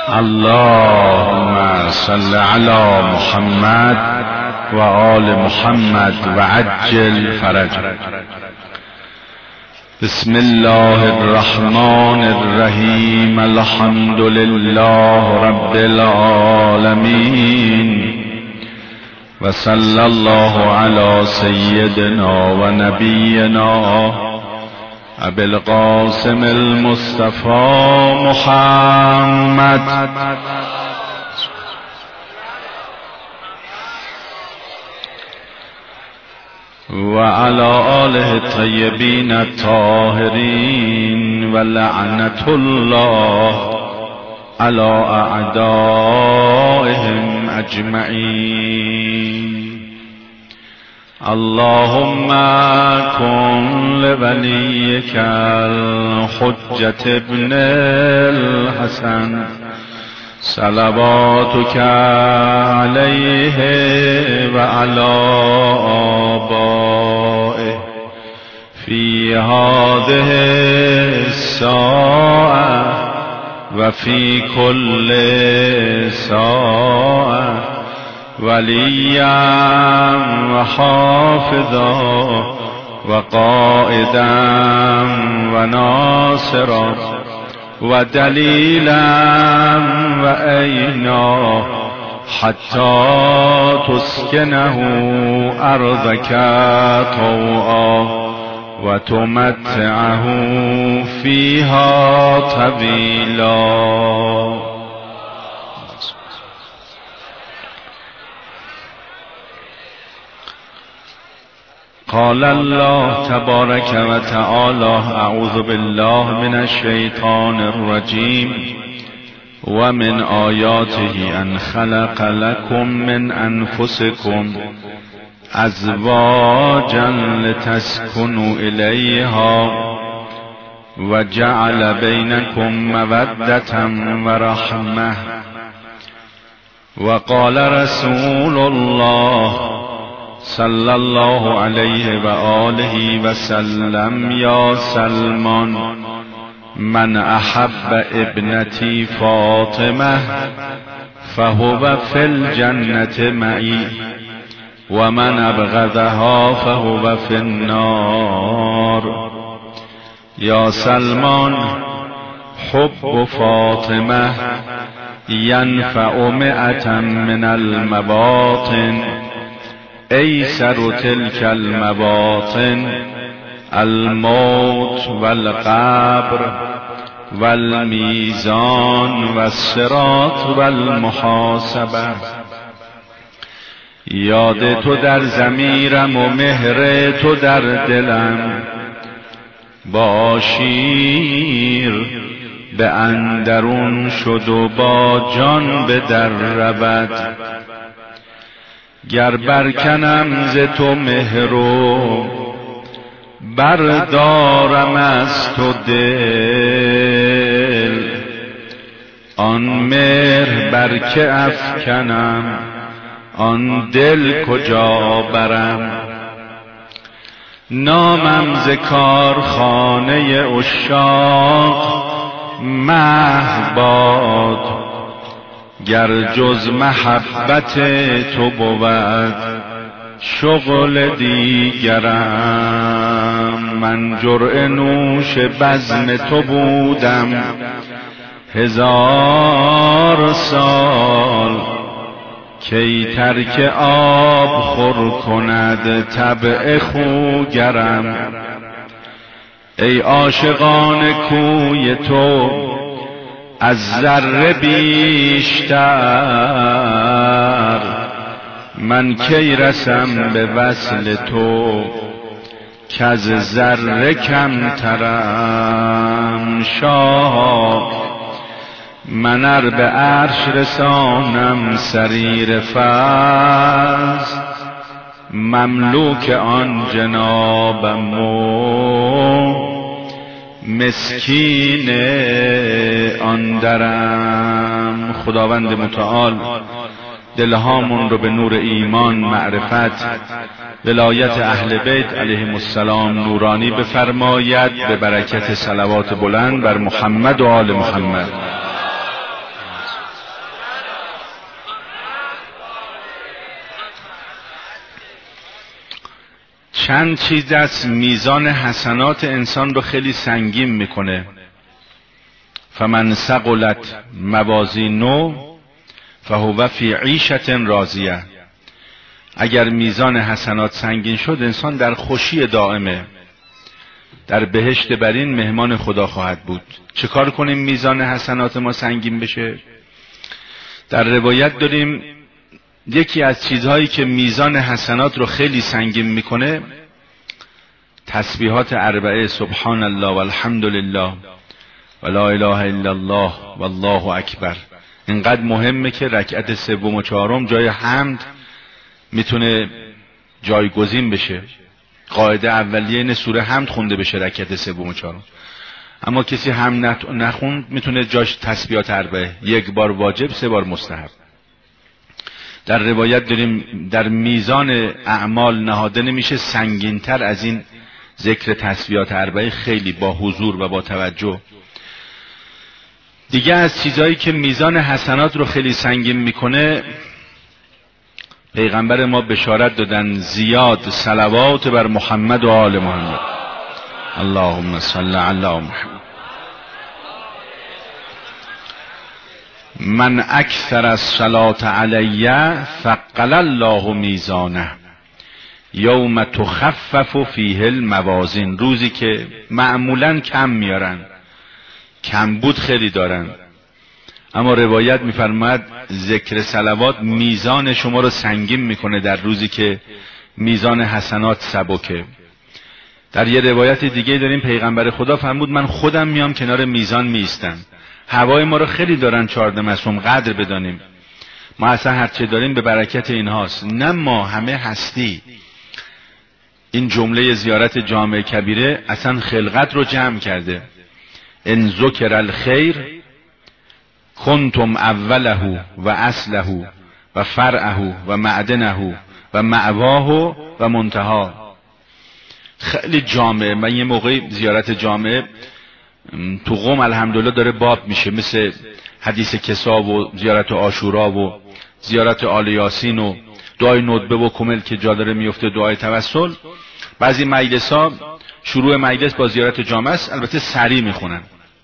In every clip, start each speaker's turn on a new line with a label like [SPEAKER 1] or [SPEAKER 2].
[SPEAKER 1] اللهم صل على محمد و آل محمد و عجل فرج. بسم الله الرحمن الرحیم. الحمد لله رب العالمین و صلی الله علی سیدنا و نبینا ابی القاسم المصطفى محمد و علی آله الطیبین الطاهرین و لعنت الله علی اعدائهم اجمعین. اللهم كن لوليك الحجة ابن الحسن صلواتك عليه وعلى آبائه في هذه الساعة وفي كل ساعة وليا وحافظا وقائدا وناصرا ودليلا وأينا حتى تسكنه أرضك طوعا وتمتعه فيها طويلا. قال الله تبارك وتعالى: أعوذ بالله من الشيطان الرجيم. ومن آياته أن خلق لكم من أنفسكم أزواجا لتسكنوا إليها وجعل بينكم مودة ورحمة. وقال رسول الله صلى الله عليه وآله وسلم: يا سلمان، من أحب ابنتي فاطمة فهو في الجنة معي ومن أبغضها فهو في النار. يا سلمان، حب فاطمة ينفع 100 من المباطن. أيسر تلك المباطن الموت والقبر والميزان والصراط والمحاسبه. یاد تو در ضمیرم و مهر تو در دلم، با شیر به اندرون شد و با جان به در رود. گر برکنم ز تو مهرو بردارم از تو دل، آن مهر بر که افکنم آن دل کجا برم. نامم ز کارخانه عشاق محو باد، گر جز محبت تو بود شغل دیگرم. من جرعه نوش بزم تو بودم 1000 سال، کی ترک آب خور کند طبع خوگرم. ای عاشقان کوی تو از ذره بیشتر، من کی رسم به وصل تو کز ذره کمترم. شاه، من ار به عرش رسانم سریر فضل، مملوک آن جنابم و مسکین آن درم. خداوند متعال دلهامون رو به نور ایمان، معرفت، ولایت اهل بیت علیهم السلام نورانی بفرماید به برکت صلوات بلند بر محمد و آل محمد. چند چیز است میزان حسنات انسان رو خیلی سنگین میکنه. فمن ثقلت موازینه فهو فی عیشة راضیه. اگر میزان حسنات سنگین شد انسان در خوشی دائمه، در بهشت برین مهمان خدا خواهد بود. چه کار کنیم میزان حسنات ما سنگین بشه؟ در روایت داریم یکی از چیزهایی که میزان حسنات رو خیلی سنگین میکنه تسبیحات اربعه، سبحان الله والحمد لله و لا اله الا الله والله اکبر. اینقدر مهمه که رکعت سوم و چهارم جای حمد میتونه جایگزین بشه. قاعده اولیه این سوره حمد خونده بشه رکعت سوم و چهارم، اما کسی حمد نخوند میتونه جاش تسبیحات اربعه، یک بار واجب، 3 بار مستحب. در روایت داریم در میزان اعمال نهاده نمیشه سنگینتر از این ذکر تسبیحات اربعه، خیلی با حضور و با توجه. دیگه از چیزایی که میزان حسنات رو خیلی سنگین میکنه، پیغمبر ما بشارت دادن زیاد صلوات بر محمد و آل محمد. اللهم صل علی محمد. من اکثر الصلاة علی ثقل الله میزانه یوم تخفف فیه الموازین. روزی که معمولا کم میارن، کم بود خیلی دارن، اما روایت میفرماد ذکر صلوات میزان شما رو سنگین میکنه در روزی که میزان حسنات سبکه. در یه روایت دیگه داریم پیغمبر خدا فرمود من خودم میام کنار میزان میستم. هوای ما رو خیلی دارن 14 معصوم، قدر بدانیم. ما اصلا هرچه داریم به برکت اینهاست، نه ما همه هستی. این جمله زیارت جامع کبیره اصلا خلقت رو جمع کرده. ان ذکر الخیر کنتم اوله و اصله و فرعه و معدنه و مأواه و منتها. خیلی جامعه. من یه موقع زیارت جامعه تو قم الحمدلله داره باب میشه، مثل حدیث کسا و زیارت عاشورا و زیارت آل یاسین و دعای ندبه و کمل که جا داره میفته، دعای توسل. بعضی مجلس ها شروع مجلس با زیارت جامعه است، البته سریع میخونن.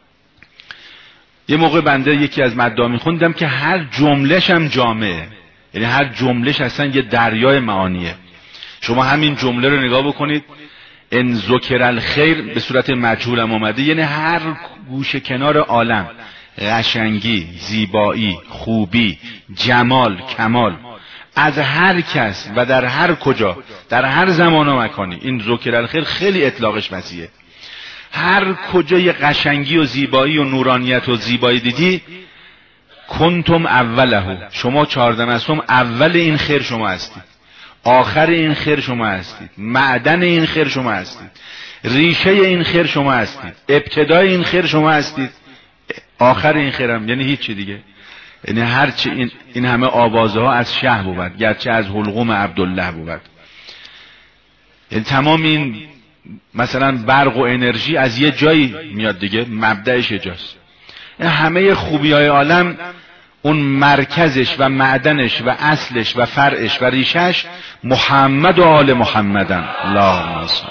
[SPEAKER 1] یه موقع بنده یکی از مدعا میخوندم که هر جملهش هم جامعه، یعنی هر جملهش اصلا یه دریای معانیه. شما همین جمله رو نگاه بکنید، ان ذکر الخیر به صورت مجهول هم اومده، یعنی هر گوشه کنار عالم قشنگی، زیبایی، خوبی، جمال، کمال از هر کس و در هر کجا در هر زمان و مکانی، این ذکر الخیر خیلی اطلاقش وسیعه. هر کجا یه قشنگی و زیبایی و نورانیت و زیبایی دیدی، کنتم اوله، شما 14 معصوم اول این خیر شما هستید، آخر این خیر شما هستید، معدن این خیر شما هستید، ریشه این خیر شما هستید، ابتدای این خیر شما هستید، آخر این خیرم یعنی هیچی دیگه. یعنی هرچی این همه آوازه ها از شه بود، گرچه از حلقوم عبدالله بود. یعنی تمام این مثلا برق و انرژی از یه جایی میاد دیگه، مبدأش جاست. همه خوبی های عالم اون مرکزش و معدنش و اصلش و فرعش و ریشش محمد و آل محمدن. اللهم صل.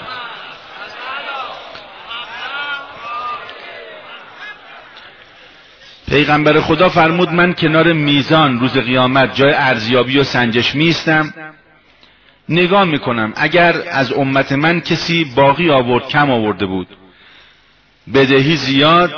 [SPEAKER 1] پیغمبر خدا فرمود من کنار میزان روز قیامت جای ارزیابی و سنجش میستم، نگاه میکنم اگر از امت من کسی باقی آورد، کم آورده بود، بدهی زیاد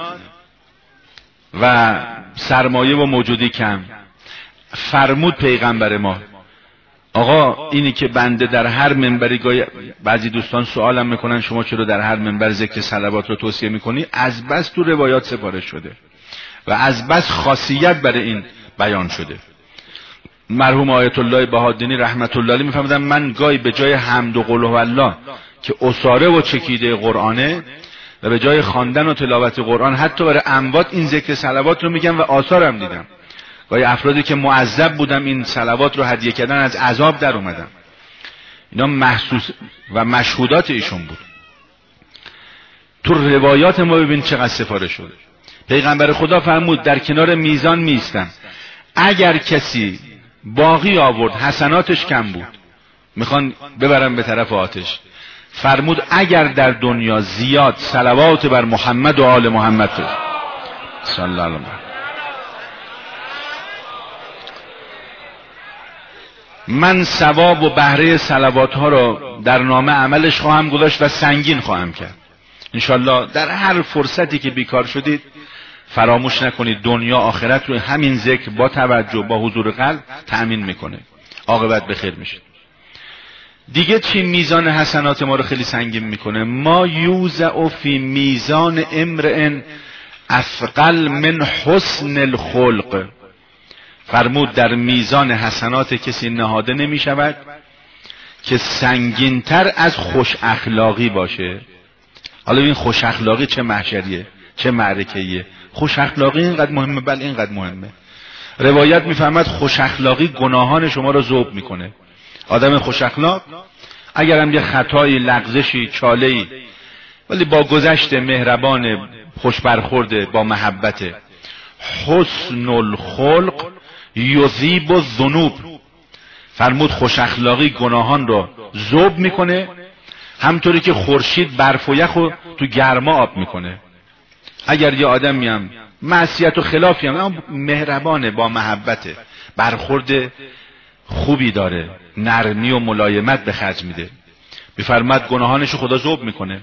[SPEAKER 1] و سرمایه و موجودی کم، فرمود پیغمبر ما آقا اینی که بنده در هر منبری، بعضی دوستان سوالم میکنن شما چرا در هر منبر ذکر صلوات رو توصیه میکنی؟ از بس تو روایات سفارش شده و از بس خاصیت برای این بیان شده. مرحوم آیت الله بهادینی رحمت الله علیه میفهمیدن من گاهی به جای حمد و قل هوالله که اساره و چکیده قرآنه و به جای خواندن و تلاوت قرآن حتی برای اموات این ذکر صلوات رو میگم و آثارم دیدم. گاهی افرادی که معذب بودم این صلوات رو هدیه کردن از عذاب در اومدم. اینا محسوس و مشهودات ایشون بود. تو روایات ما ببین چقدر سفارش شده. پیغمبر خدا فرمود در کنار میزان میستم، اگر کسی باقی آورد حسناتش کم بود، میخوان ببرن به طرف آتش، فرمود اگر در دنیا زیاد صلوات بر محمد و آل محمد صلی الله علیه و من ثواب و بهره صلوات ها رو در نامه عملش خواهم گذاشت و سنگین خواهم کرد انشالله. در هر فرصتی که بیکار شدید فراموش نکنید دنیا آخرت رو همین ذکر با توجه با حضور قلب تأمین میکنه، عاقبت به خیر میشه. دیگه چی میزان حسنات ما رو خیلی سنگین میکنه؟ ما یوزع فی میزان امرئ اثقل من حسن الخلق. فرمود در میزان حسنات کسی نهاده نمیشود که سنگینتر از خوش اخلاقی باشه. حالا این خوش اخلاقی چه محشریه، چه معرکه‌ایه؟ خوش اخلاقی اینقدر مهمه؟ بله اینقدر مهمه. روایت میفهمد خوش اخلاقی گناهان شما رو ذوب میکنه. آدم خوش اخلاق اگر هم یه خطایی، لغزشی، چاله‌ای، ولی با گذشت مهربان، خوش برخورده، با محبت. حسن الخلق یذیب الذنوب. فرمود خوش اخلاقی گناهان رو ذوب میکنه، همطوری که خورشید برف و یخ رو تو گرما آب میکنه. اگر یه آدمی هم معصیت و خلافی هم مهربانه، با محبت، برخورد خوبی داره، نرمی و ملایمت به خرج میده، بفرماد گناهانشو خدا ذوب میکنه،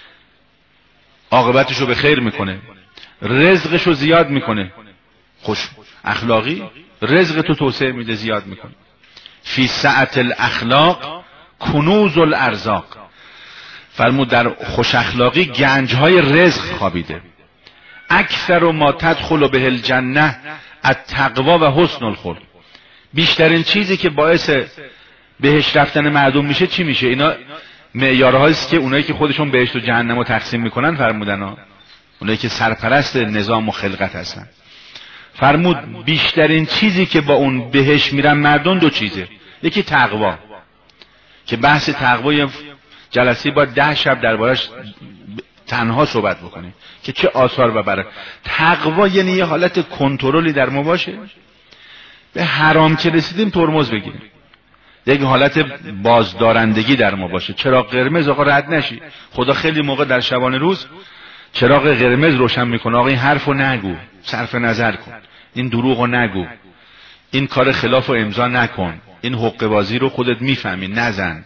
[SPEAKER 1] عاقبتشو به خیر میکنه، رزقشو زیاد میکنه. خوش اخلاقی رزق تو توسعه میده، زیاد میکنه. فی سعة الاخلاق کنوز الارزاق. فرمود در خوش اخلاقی گنجهای رزق خوابیده. اکثر ما تدخل به الجنه التقوا و حسن الخلق. بیشترین چیزی که باعث بهشت رفتن مردم میشه چی میشه؟ اینا معیارهاییست که اونایی که خودشون بهشت و جهنم رو تقسیم میکنن فرمودن ها، اونایی که سرپرست نظام و خلقت هستن. فرمود بیشترین چیزی که با اون بهشت میرن مردم دو چیزه. یکی تقوا، که بحث تقوای جلسه با 10 شب دربارش تنها صحبت بکنیم که چه آثار و برکات. تقوا یعنی یه حالت کنترلی در ما باشه، به حرام که رسیدیم ترمز بگیریم، یک حالت بازدارندگی در ما باشه. چراغ قرمز آقا رد نشی. خدا خیلی موقع در شبانه روز چراغ قرمز روشن میکنه، آقا این حرفو نگو، صرف نظر کن، این دروغو نگو، این کار خلافو امضا نکن، این حقه بازی رو خودت میفهمی نزن،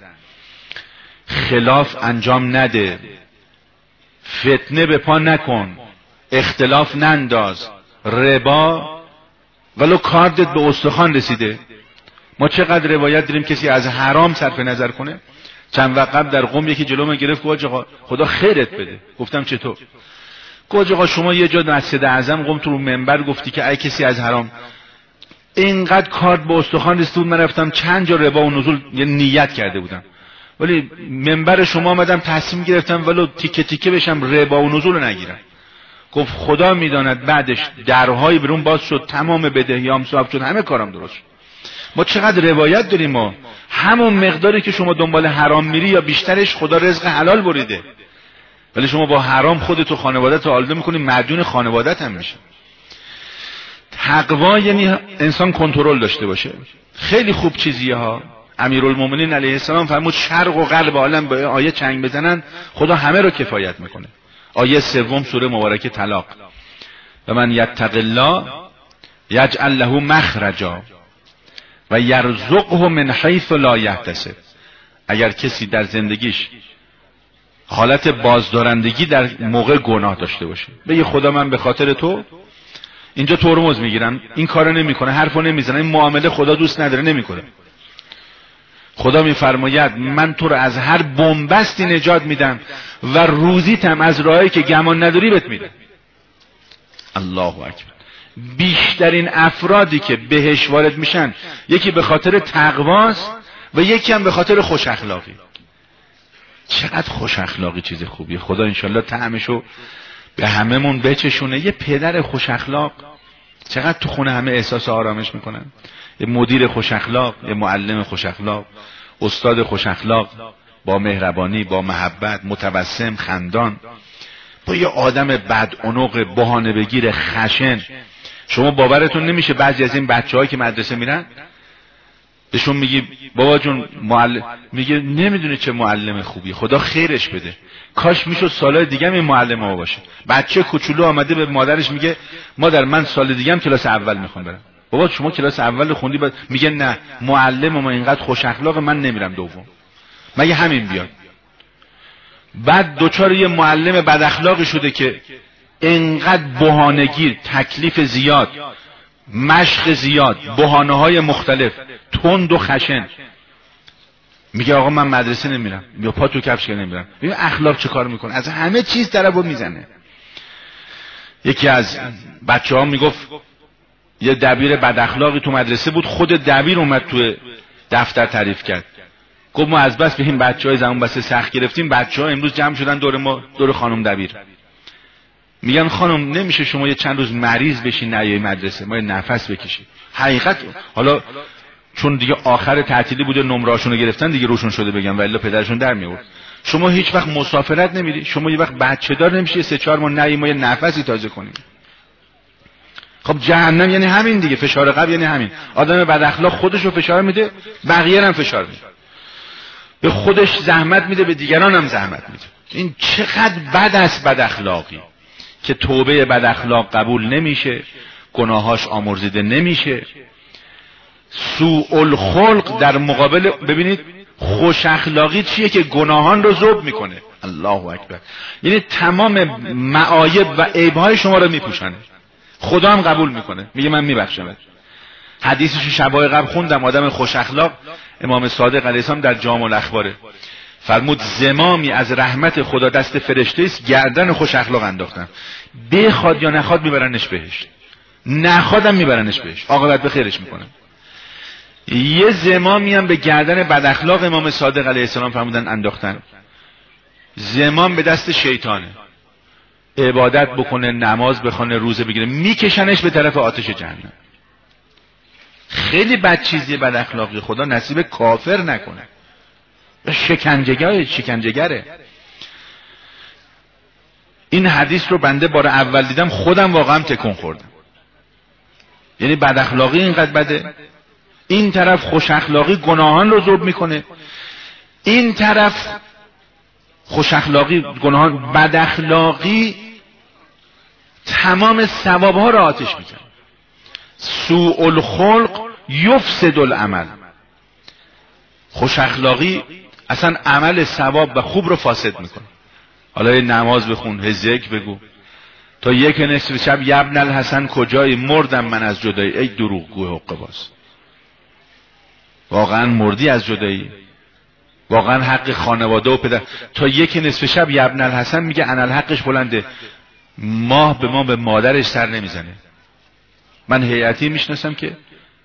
[SPEAKER 1] خلاف انجام نده، فتنه به پا نکن، اختلاف ننداز، ربا ولو کاردت به استخوان رسیده. ما چقدر روایت داریم کسی از حرام صرف نظر کنه. چند وقت قبل در قم یکی جلوم گرفت، گفت آقا خدا خیرت بده. گفتم چطور؟ گفت آقا شما یه جا مسجد اعظم قم تو رو منبر گفتی که ای کسی از حرام، اینقدر کارت به استخوان رسید، من رفتم چند جا ربا و نزول یه نیت کرده بودم، ولی منبر شما آمدم تصمیم گرفتم ولو تیکه تیکه بشم ربا و نزول نگیرم. گفت خدا میداند بعدش درهای برون باز شد، تمام بدهیام صاحب شد، همه کارم درست شد. ما چقدر روایت داریم، ما همون مقداری که شما دنبال حرام میری یا بیشترش خدا رزق حلال بریده، ولی شما با حرام خودت و خانوادت رو آلوده میکنی، مدیون خانوادت هم میشه. تقوا یعنی انسان کنترل داشته باشه. خیلی خوب چیزیه ها. امیرالمومنین علیه السلام فرمود شرق و غرب عالم با آیه چنگ بزنن خدا همه رو کفایت میکنه. آیه 3 سوره مبارکه طلاق، و من یتق الله یجعل له مخرجا و یرزقه من حیث لا یحتسب. اگر کسی در زندگیش حالت بازدارندگی در موقع گناه داشته باشه، بگه خدا من به خاطر تو اینجا ترمز میگیرم، این کارو نمیکنه، حرفو نمیزنه، این معامله خدا دوست نداره، نمیکنه. خدا میفرماید من تو رو از هر بنبستی نجات میدم و روزیتم از راهی که گمان نداری بهت میدم. الله اکبر. بیشترین افرادی که بهش وارد میشن یکی به خاطر تقواست و یکی هم به خاطر خوش اخلاقی. چقدر خوش اخلاقی چیز خوبیه. خدا انشالله طعمشو به هممون بچشونه. یه پدر خوش اخلاق چقدر تو خونه همه احساس آرامش میکنن. یه مدیر خوش اخلاق، یه معلم خوش اخلاق، استاد خوش اخلاق، با مهربانی، با محبت، متبسم، خندان، با یه آدم بدعنق، بهانه بگیر، خشن. شما باورتون نمیشه بعضی از این بچه‌هایی که مدرسه میرن بهشون میگی بابا جون میگه نمیدونه چه معلم خوبی، خدا خیرش بده، کاش میشد سالهای دیگه هم این معلم ما باشه. بچه کوچولو آمده به مادرش میگه مادر من سال دیگه هم کلاس اول میخوام برم. بابا شما کلاس اول خوندی میگه نه معلم ما اینقدر خوش اخلاق من نمیرم دوم. مگه همین بیاد؟ بعد دوچار یه معلم بد اخلاقی شده که اینقدر بهانه‌گیر، تکلیف زیاد، مشق زیاد، بهانه‌های مختلف، تند و خشن، میگه آقا من مدرسه نمیرم یا پا تو کفش که نمیرم. ببین اخلاق چه کار میکنه، از همه چیز طرفو میزنه. یکی از بچه‌ها میگفت یه دبیر بد اخلاقی تو مدرسه بود، خود دبیر اومد تو دفتر تعریف کرد، گفت ما از بس به این بچه‌های زمان بسته سخت گرفتیم، بچه‌ها امروز جمع شدن دور ما، دور خانم دبیر. میگن خانم نمیشه شما یه چند روز مریض بشین نیای مدرسه، ما یه نفس بکشیم. حقیقت حالا چون دیگه آخر تعطیلی بوده نمره‌اشون رو گرفتن دیگه روشون شده بگم، ولی پدرشون در میورد. شما هیچ وقت مسافرت نمیری، شما یه وقت بچه دار نمیشه 3-4 ماه نایی ما یه نفسی تازه کنیم. خب جهنم یعنی همین دیگه، فشار قلب یعنی همین. آدم بد اخلاق خودش رو فشار میده، بقیه هم فشار میده، به خودش زحمت میده، به دیگران هم زحمت میده. این چقدر بد است بد اخلاقی که توبه بد اخلاق قبول نمیشه، گناهاش آمرزیده نمیشه. سوء الخلق در مقابل، ببینید خوش اخلاقی چیه که گناهان رو ذوب میکنه. الله اکبر. یعنی تمام معایب و عیبهای شما رو میپوشونه، خدا هم قبول میکنه، میگه من میبخشم. حدیثش شبای قبل خوندم، آدم خوش اخلاق امام صادق علیه السلام در جامع الاخباره فرمود زمامی از رحمت خدا دست فرشته است، گردن خوش اخلاق انداختن، بخواد یا نخواد میبرنش بهشت، نخوادم میبرنش بهشت، عاقبت به خیرش میکنن. یه زمامی هم به گردن بد اخلاق امام صادق علیه السلام فرمودن انداختن، زمام به دست شیطانه، عبادت بکنه، نماز بخونه، روزه بگیره، میکشنش به طرف آتش جهنم. خیلی بد چیزیه بد اخلاقی، خدا نصیب کافر نکنه. شکنجهگره. این حدیث رو بنده بار اول دیدم خودم واقعا تکون خوردم. یعنی بد اخلاقی اینقدر بده، این طرف خوش اخلاقی گناهان رو ذوب میکنه، این طرف خوش اخلاقی گناهان، بد اخلاقی تمام ثوابها رو آتش میکنه. سوء الخلق یفسد العمل. خوش اخلاقی اصلا عمل ثواب و خوب رو فاسد میکنه. حالا نماز بخون، ذکر بگو، تا یک نصف شب یبن الحسن کجایی، مردم من از جدایی. ای دروغگو حقه باز، واقعا مردی از جدایی، واقعا حق خانواده و پدر. تا یک نصف شب یبن الحسن میگه انالحقش بلنده، ماه به ما به مادرش سر نمیزنه. من هیئتی میشناسم که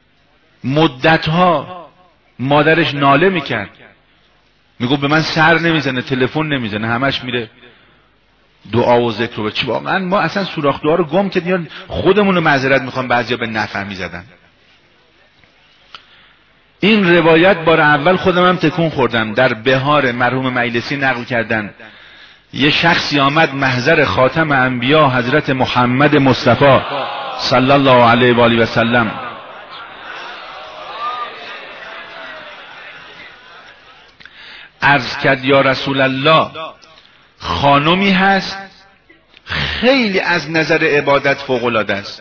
[SPEAKER 1] مدتها مادرش ناله میکرد، میگو به من سر نمیزنه، تلفن نمیزنه، همش میره دعا و ذکر و چی. واقعا ما اصلا سوراخ دعا رو گم کردیم، خودمون رو معذرت میخوام، بعضیا به نفهمی زدن. این روایت بار اول خودم هم تکون خوردم. در بهار مرحوم مجلسی نقل کردن یه شخصی آمد محضر خاتم انبیا حضرت محمد مصطفی صلی الله علیه و آله و سلم، عرض کرد یا رسول الله خانمی هست خیلی از نظر عبادت فوق العاده است،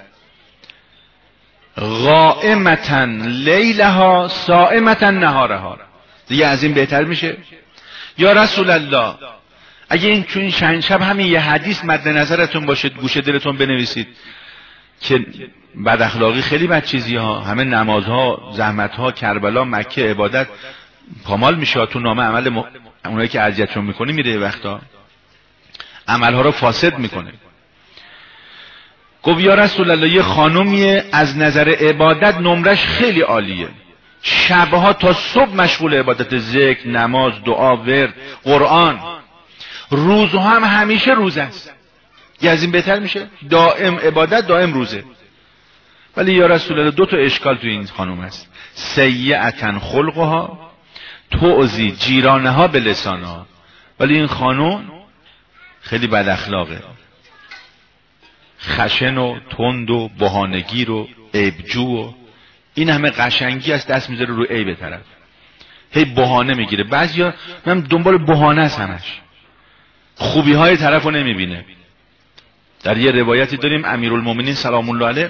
[SPEAKER 1] قائمتا لیلها صائمتا نهارها. دیگه از این بهتر میشه؟ یا رسول الله اگه این چون چند شب همین یه حدیث مد نظرتون باشه، گوشه دلتون بنویسید که بد اخلاقی خیلی بد چیزی ها، همه نمازها، زحمتها، کربلا، مکه، عبادت پامال میشه تو نامه عمل اونایی که اذیتشون میکنه میره یه وقتا عملها رو فاسد میکنه. گفت یا رسول الله یه خانومیه از نظر عبادت نمرش خیلی عالیه، شبها تا صبح مشغول عبادت، ذکر، نماز، دعا، ورد، قرآن، روزها هم همیشه روزه است. یه از این بهتر میشه؟ دائم عبادت، دائم روزه. ولی یا رسول الله دو تا اشکال تو این خانوم هست، سیئتن خلقها تؤذی جیرانها به لسانها. ولی این خانوم خیلی بد اخلاقه، خشن و تند و بهانه‌گیر و عیبجو و این همه قشنگی است دست میذاره رو عیب طرف، هی بهانه میگیره. بعضیا من دنبال بهانه است، همش خوبی های طرفو نمیبینه. در یه روایتی داریم امیرالمومنین سلام الله علیه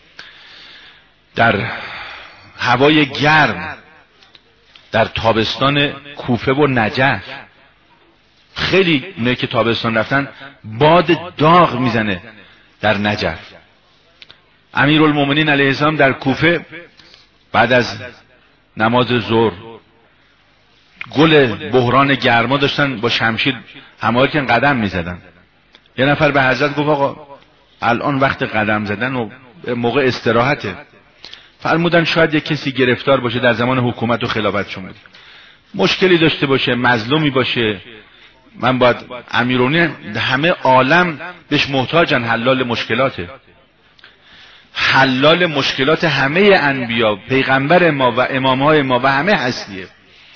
[SPEAKER 1] در هوای گرم در تابستان کوفه و نجف، خیلی اونایی که تابستان رفتن باد داغ میزنه در نجف. امیرالمومنین علیه السلام در کوفه بعد از نماز ظهر گل بحران گرما داشتن با شمشیر همه که قدم میزدن. یه نفر به حضرت گفت آقا الان وقت قدم زدن و موقع استراحته. فرمودن شاید یک کسی گرفتار باشه در زمان حکومت و خلافت شما، مشکلی داشته باشه، مظلومی باشه، من باید امیرالمومنین همه عالم بهش محتاجن، حلال مشکلاته، حلال مشکلات همه انبیا، پیغمبر ما و امامهای ما و همه هستیه.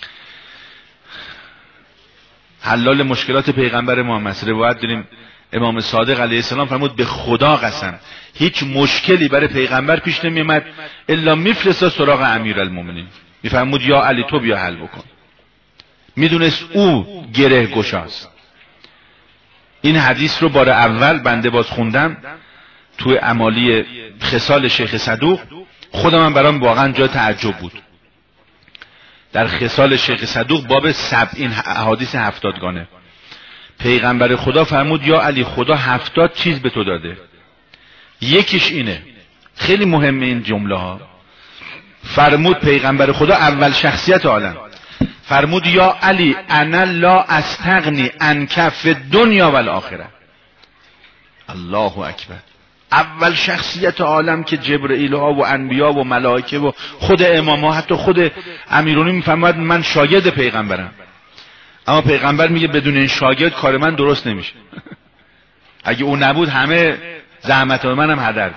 [SPEAKER 1] حلال مشکلات پیغمبر ما هست. روایت داریم امام صادق علیه السلام فرمود به خدا قسم هیچ مشکلی برای پیغمبر پیش نمیومد الا میفرستا سراغ امیرالمومنین، میفرمود یا علی تو بیا حل بکن. میدونست او گره گشاست. این حدیث رو بار اول بنده باز خوندم توی امالی خصال شیخ صدوق، خودم هم برام واقعا جای تعجب بود. در خصال شیخ صدوق باب 70 احادیث 70گانه پیغمبر خدا فرمود یا علی خدا 70 چیز به تو داده، یکیش اینه. خیلی مهمه این جمله ها. فرمود پیغمبر خدا اول شخصیت عالم فرمود یا علی انا لا استغنی عن کف دنیا و الاخره. الله اکبر. اول شخصیت عالم که جبرئیل ها و انبیا و ملائکه و خود امام ها، حتی خود امیرالمومنین میفرماید من شاگرد پیغمبرم، اما پیغمبر میگه بدون این شاگرد کار من درست نمیشه. اگه اون نبود همه زحمت منم هدر.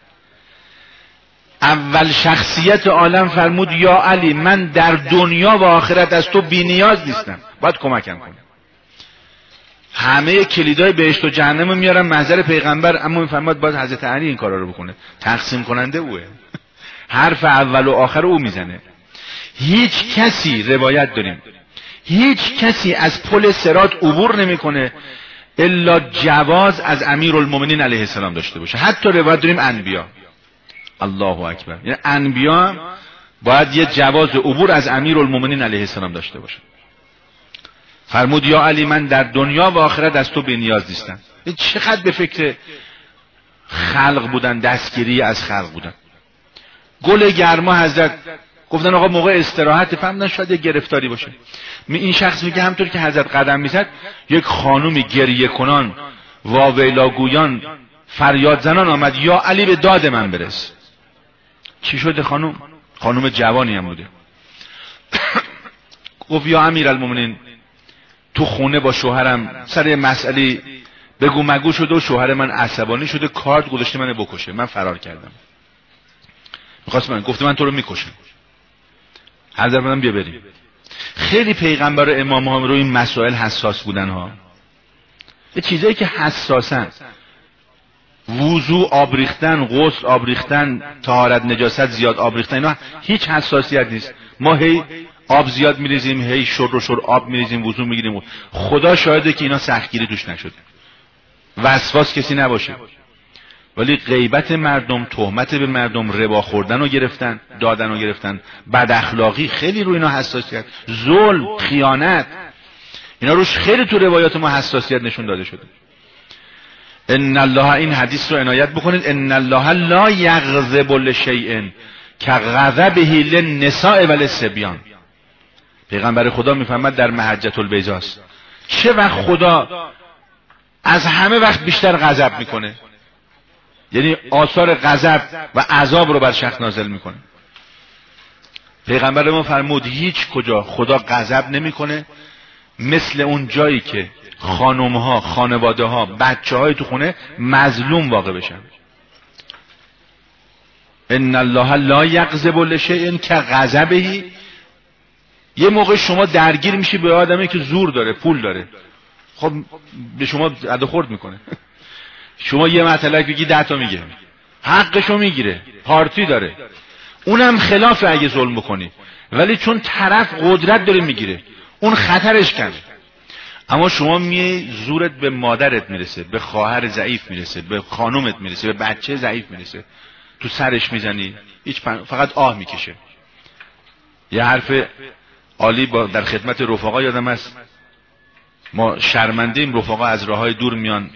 [SPEAKER 1] اول شخصیت عالم فرمود یا علی من در دنیا و آخرت از تو بی نیاز نیستم، باید کمکم کنی. همه کلیدای بهشت و جهنم میارن محضر پیغمبر، اما میفرماد باید حضرت علی این کارا رو بکنه، تقسیم کننده اوه، حرف اول و آخر او میزنه. هیچ کسی روایت داریم هیچ کسی از پل صراط عبور نمیکنه الا جواز از امیرالمومنین علیه السلام داشته باشه. حتی روایت داریم انبیا. الله اکبر. یعنی انبیا باید یه جواز عبور از امیرالمومنین علیه السلام داشته باشه. فرمود یا علی من در دنیا و آخرت از تو بی نیاز نیستم. چقدر به فکر خلق بودن، دستگیری از خلق بودن. گل گرما حضرت گفتن آقا موقع استراحت، فهمیدن شاید یه گرفتاری باشه. این شخص میگه همطور که حضرت قدم میزد یک خانومی گریه کنان واویلاگویان فریاد زنان آمد یا علی به داد من برس. چی شده خانوم؟ خانوم جوانی هم بوده. گفت یا امیرالمومنین تو خونه با شوهرم سر مسئله بگو مگو شده و شوهر من عصبانی شده، کارت گذاشته منو بکشه، من فرار کردم. میخواست من گفته من تو رو میکشم. حضرت من بیا بریم. خیلی پیغمبر و امام ها روی این مسائل حساس بودن ها. یه چیزایی که حساسن، وضو آب ریختن، غسل آب ریختن، طهارت نجاست زیاد آب ریختن، اینا هیچ حساسیت نیست. ما هی آب زیاد میریزیم، هی شر آب میریزیم، وضو میگیریم. خدا شاهده که اینا سختگیری توش نشده، وسواس کسی نباشه. ولی غیبت مردم، تهمت به مردم، ربا خوردن رو گرفتن، دادن رو گرفتن، بد اخلاقی، خیلی روی اینا حساسیت، ظلم، خیانت، اینا روش خیلی تو روایات ما حساسیت نشون داده شده. ان الله، این حدیث رو عنایت بکنید، ان الله لا یغضب لشیء کغضبه للنساء وللصبیان. پیغمبر خدا میفهمد در محجة البیضاء چه وقت خدا از همه وقت بیشتر غضب میکنه، یعنی آثار غضب و عذاب رو بر شخص نازل میکنه. پیغمبر ما فرمود هیچ کجا خدا غضب نمیکنه مثل اون جایی که خانمها، خانواده ها، بچه های تو خونه مظلوم واقع بشن. ان الله لا یغضب لشیء کغضبه. یه موقع شما درگیر میشی به آدمی که زور داره، پول داره، خب به شما ادخورد میکنه. شما یه مطلب بگی 10 تا میگه، حقشو میگیره، پارتی داره. اونم خلافه اگه ظلم بکنی، ولی چون طرف قدرت داره میگیره اون خطرش کمه. اما شما می زورت به مادرت میرسه، به خواهر ضعیف میرسه، به خانومت میرسه، به بچه ضعیف میرسه، تو سرش میزنی، فقط آه میکشه. یه حرف عالی در خدمت رفقا یادم است، ما شرمنده ایم رفقا از راههای دور میان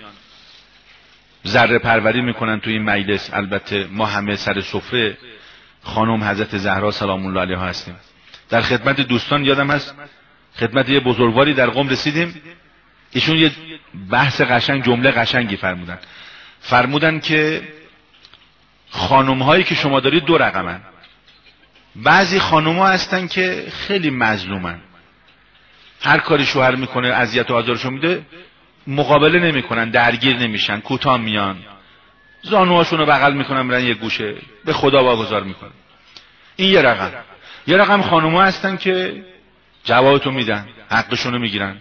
[SPEAKER 1] ذره پروری میکنن توی این مجلس. البته ما همه سر سفره خانم حضرت زهرا سلام الله علیها هستیم. در خدمت دوستان یادم هست خدمت یه بزرگواری در قم رسیدیم، ایشون یه بحث قشنگ، جمله قشنگی فرمودن که خانم هایی که شما دارید دو رقمن. بعضی خانم ها هستن که خیلی مظلومن، هر کاری شوهر میکنه اذیت و آزارشون میده مقابله نمیکنن، درگیر نمیشن، کوتاه میان، زانوهاشون رو بغل میکنن برن یه گوشه، به خدا واگذار میکنن. این یه رقم. یه رقم خانم ها هستن که جوابتون میدن، حقشون رو میگیرن.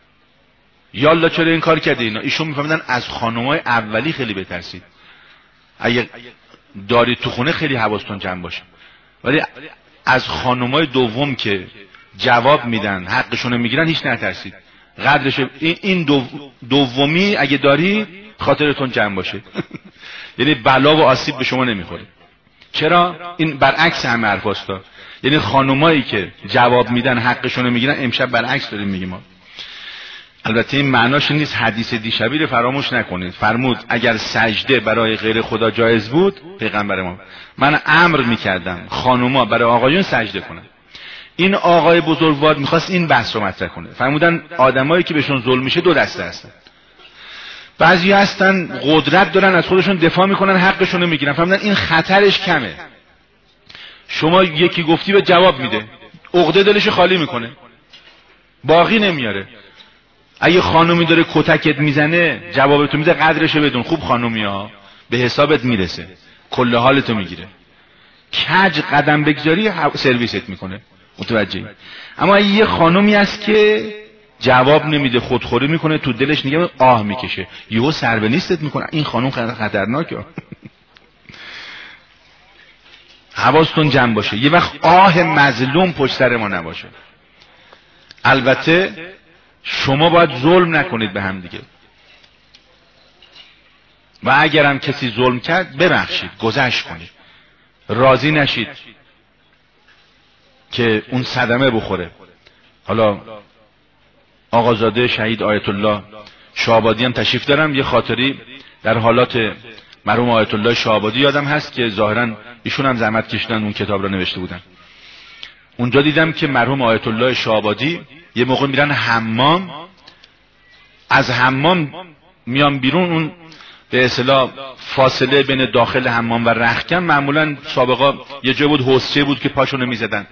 [SPEAKER 1] یالا چرا این کار کردی اینا؟ ایشون میفهمیدن از خانمای اولی خیلی بترسید. اگه دارید تو خونه خیلی حواستون جمع باشه، ولی از خانمای دوم که جواب میدن، حقشون رو میگیرن، هیچ نترسید. قدرش این دومی اگه داری خاطرتون جمع باشه. یعنی بلا و آسیب به شما نمیخوره. چرا؟ این برعکس همه حرفاستا. یعنی خانمایی که جواب میدن، حقشون رو میگیرن. امشب برعکس داریم میگیم ما. البته این معناش نیست، حدیث دیشبی رو فراموش نکنید. فرمود اگر سجده برای غیر خدا جایز بود، پیغمبر ما، من امر میکردم خانوما برای آقایون سجده کنن. این آقای بزرگوار میخواست این بحث رو مطرح کنه. فرمودن آدمایی که بهشون ظلم میشه دو دسته هستن. بعضی هستن قدرت دارن، از خودشون دفاع میکنن، حقشون رو میگیرن. فرمودن این خطرش کمه. شما یکی گفتی به جواب میده، عقده دلش خالی میکنه، باقی نمیاره. اگه خانومی داره کتکت میزنه جوابتو میده، قدرشو بدون، خوب خانومی ها، به حسابت میرسه، کل حالتو میگیره. کج قدم بگذاری سرویست میکنه. متوجهی؟ اما یه خانومی هست که جواب نمیده، خودخوری میکنه، تو دلش نگه آه میکشه، یهو سر به نیستت میکنه. این خانوم خطرناکه. حواستون جمع باشه، یه وقت آه مظلوم پشت سر ما نباشه. البته شما باید ظلم نکنید به هم دیگه، و اگرم کسی ظلم کرد ببخشید، گذشت کنید، راضی نشید که اون صدمه بخوره. حالا آقازاده شهید آیت الله شاه‌آبادی هم تشریف دارم. یه خاطری در حالات مرحوم آیت الله شاه‌آبادی یادم هست که ظاهرا ایشون هم زحمت کشیدن اون کتاب را نوشته بودن. اونجا دیدم که مرحوم آیت الله شاه‌آبادی یه موقع میرن حمام، از حمام میان بیرون، اون به اصطلاح فاصله بین داخل حمام و رختکن معمولا سابقا یه جای بود حوضچه بود که پاشونو میزدن.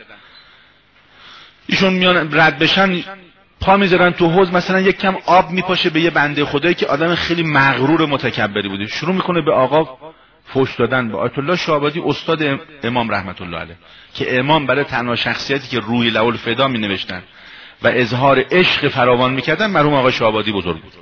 [SPEAKER 1] ایشون میان رد بشن پا میذارن تو حوض، مثلا یک کم آب میپاشه به یه بنده خدایی که آدم خیلی مغرور متکبری بوده، شروع میکنه به آقا فحش دادن به آیت الله شاه‌آبادی، استاد امام رحمت الله علیه، که امام برای تنها شخصیتی که روی لول فدا می نوشتن و اظهار عشق فراوان میکردن مرحوم آقای شاه‌آبادی بزرگ بود.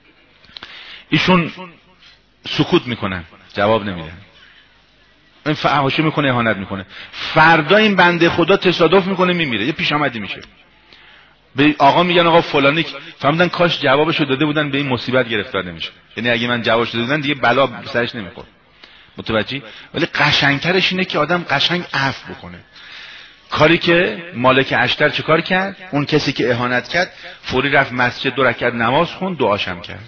[SPEAKER 1] ایشون سکوت میکنن، جواب نمیدن، این فحاشی میکنه، اهانت میکنه. فردا این بنده خدا تصادف میکنه میمیره، یه پیش آمدی میشه. به آقا میگن آقا فلانی، فهمیدن کاش جوابشو داده بودن به این مصیبت گرفتار نمیشه. یعنی اگه من جوابشو داده بودن دیگه بلا سرش نمیخورد. متوجهی؟ ولی قشنگترش اینه که آدم قشنگ عفو بکنه. کاری که مالک اشتر چه کار کرد؟ اون کسی که اهانت کرد فوری رفت مسجد 2 رکعت نماز خوند، دعاشم کرد.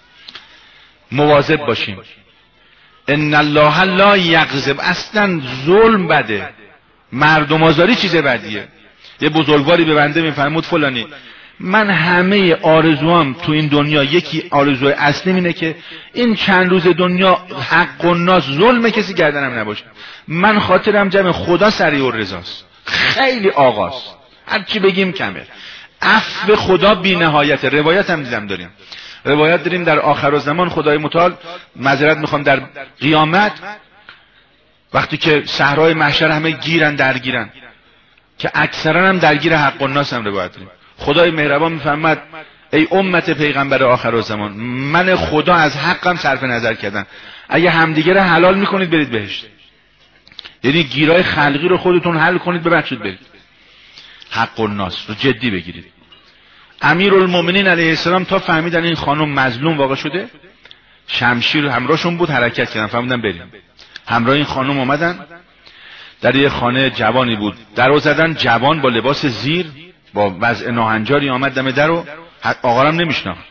[SPEAKER 1] مواظب باشیم. ان الله لا یغضب. اصلا ظلم بده، مردم آزاری چیز بدیه. یه بزرگواری به بنده میفرمود فلانی، من همه آرزوام تو این دنیا، یکی آرزوی اصلی اینه که این چند روز دنیا حق و ناس ظلم کسی گردنم نباشه. من خاطرم جمع، خدا سریع الرضاست، خیلی آغاست، هر چی بگیم کمه. عفو خدا بی نهایت. روایت هم دیدم داریم، روایت داریم در آخر الزمان خدای متعال، معذرت میخوام، در قیامت وقتی که صحرای محشر همه گیرن درگیرن، که اکثرا هم درگیر حق و ناس هم روایت داریم، خدای مهربان میفرماد ای امت پیغمبر آخر الزمان، من خدا از حقم صرف نظر کردم، اگه همدیگه رو حلال میکنید برید بهشت. یعنی گیرای خلقی رو خودتون حل کنید، ببخشید برید. حق الناس رو جدی بگیرید. امیرالمومنین علیه السلام تا فهمیدن این خانم مظلوم واقع شده، شمشیر همراهشون بود، حرکت کردن، فهمیدن بریم. همراه این خانم اومدن، در یه خانه جوانی بود، درو زدن، جوان با لباس زیر با وضع ناهنجاری آمد دم درو، آقا رو نمیشناخت.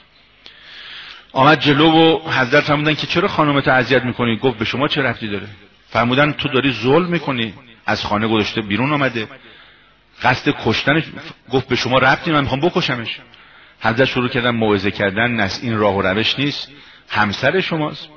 [SPEAKER 1] آمد جلو و حضرت فرمودن که چرا خانومتو اذیت میکنی؟ گفت به شما چه ربطی داره؟ فرمودن تو داری ظلم میکنی، از خانه گذاشته بیرون آمده، قصد کشتنش. گفت به شما ربطی، من میخوام بکشمش. حضرت شروع کردن موعظه کردن، این راه و روش نیست، همسر شماست.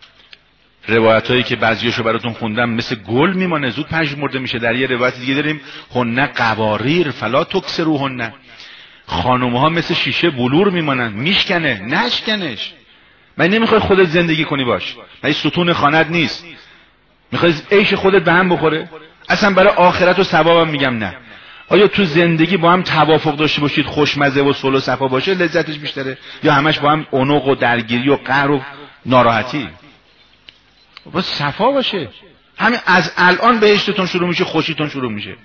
[SPEAKER 1] روایت هایی که بعضیاشو براتون خوندم مثل گل میمانه، زود پژمرده میشه. در یه روایت دیگه داریم هن قواریر فلا تکسروهن، خانم ها مثل شیشه بلور میمانن، میشکنه، نشکنش. من نمیخوای خودت زندگی کنی باش، من ستون خانت نیست، میخوای عیش خودت به هم بخوره. اصلا برای آخرت و ثوابم میگم نه. آیا تو زندگی با هم توافق داشته باشید، خوشمزه و صلح و صفا باشه، لذتش بیشتره، یا همش با هم عنق و درگیری و قهر و ناراحتی؟ با صفا باشه. همین از الان بهشتتون شروع میشه، خوشیتون شروع میشه.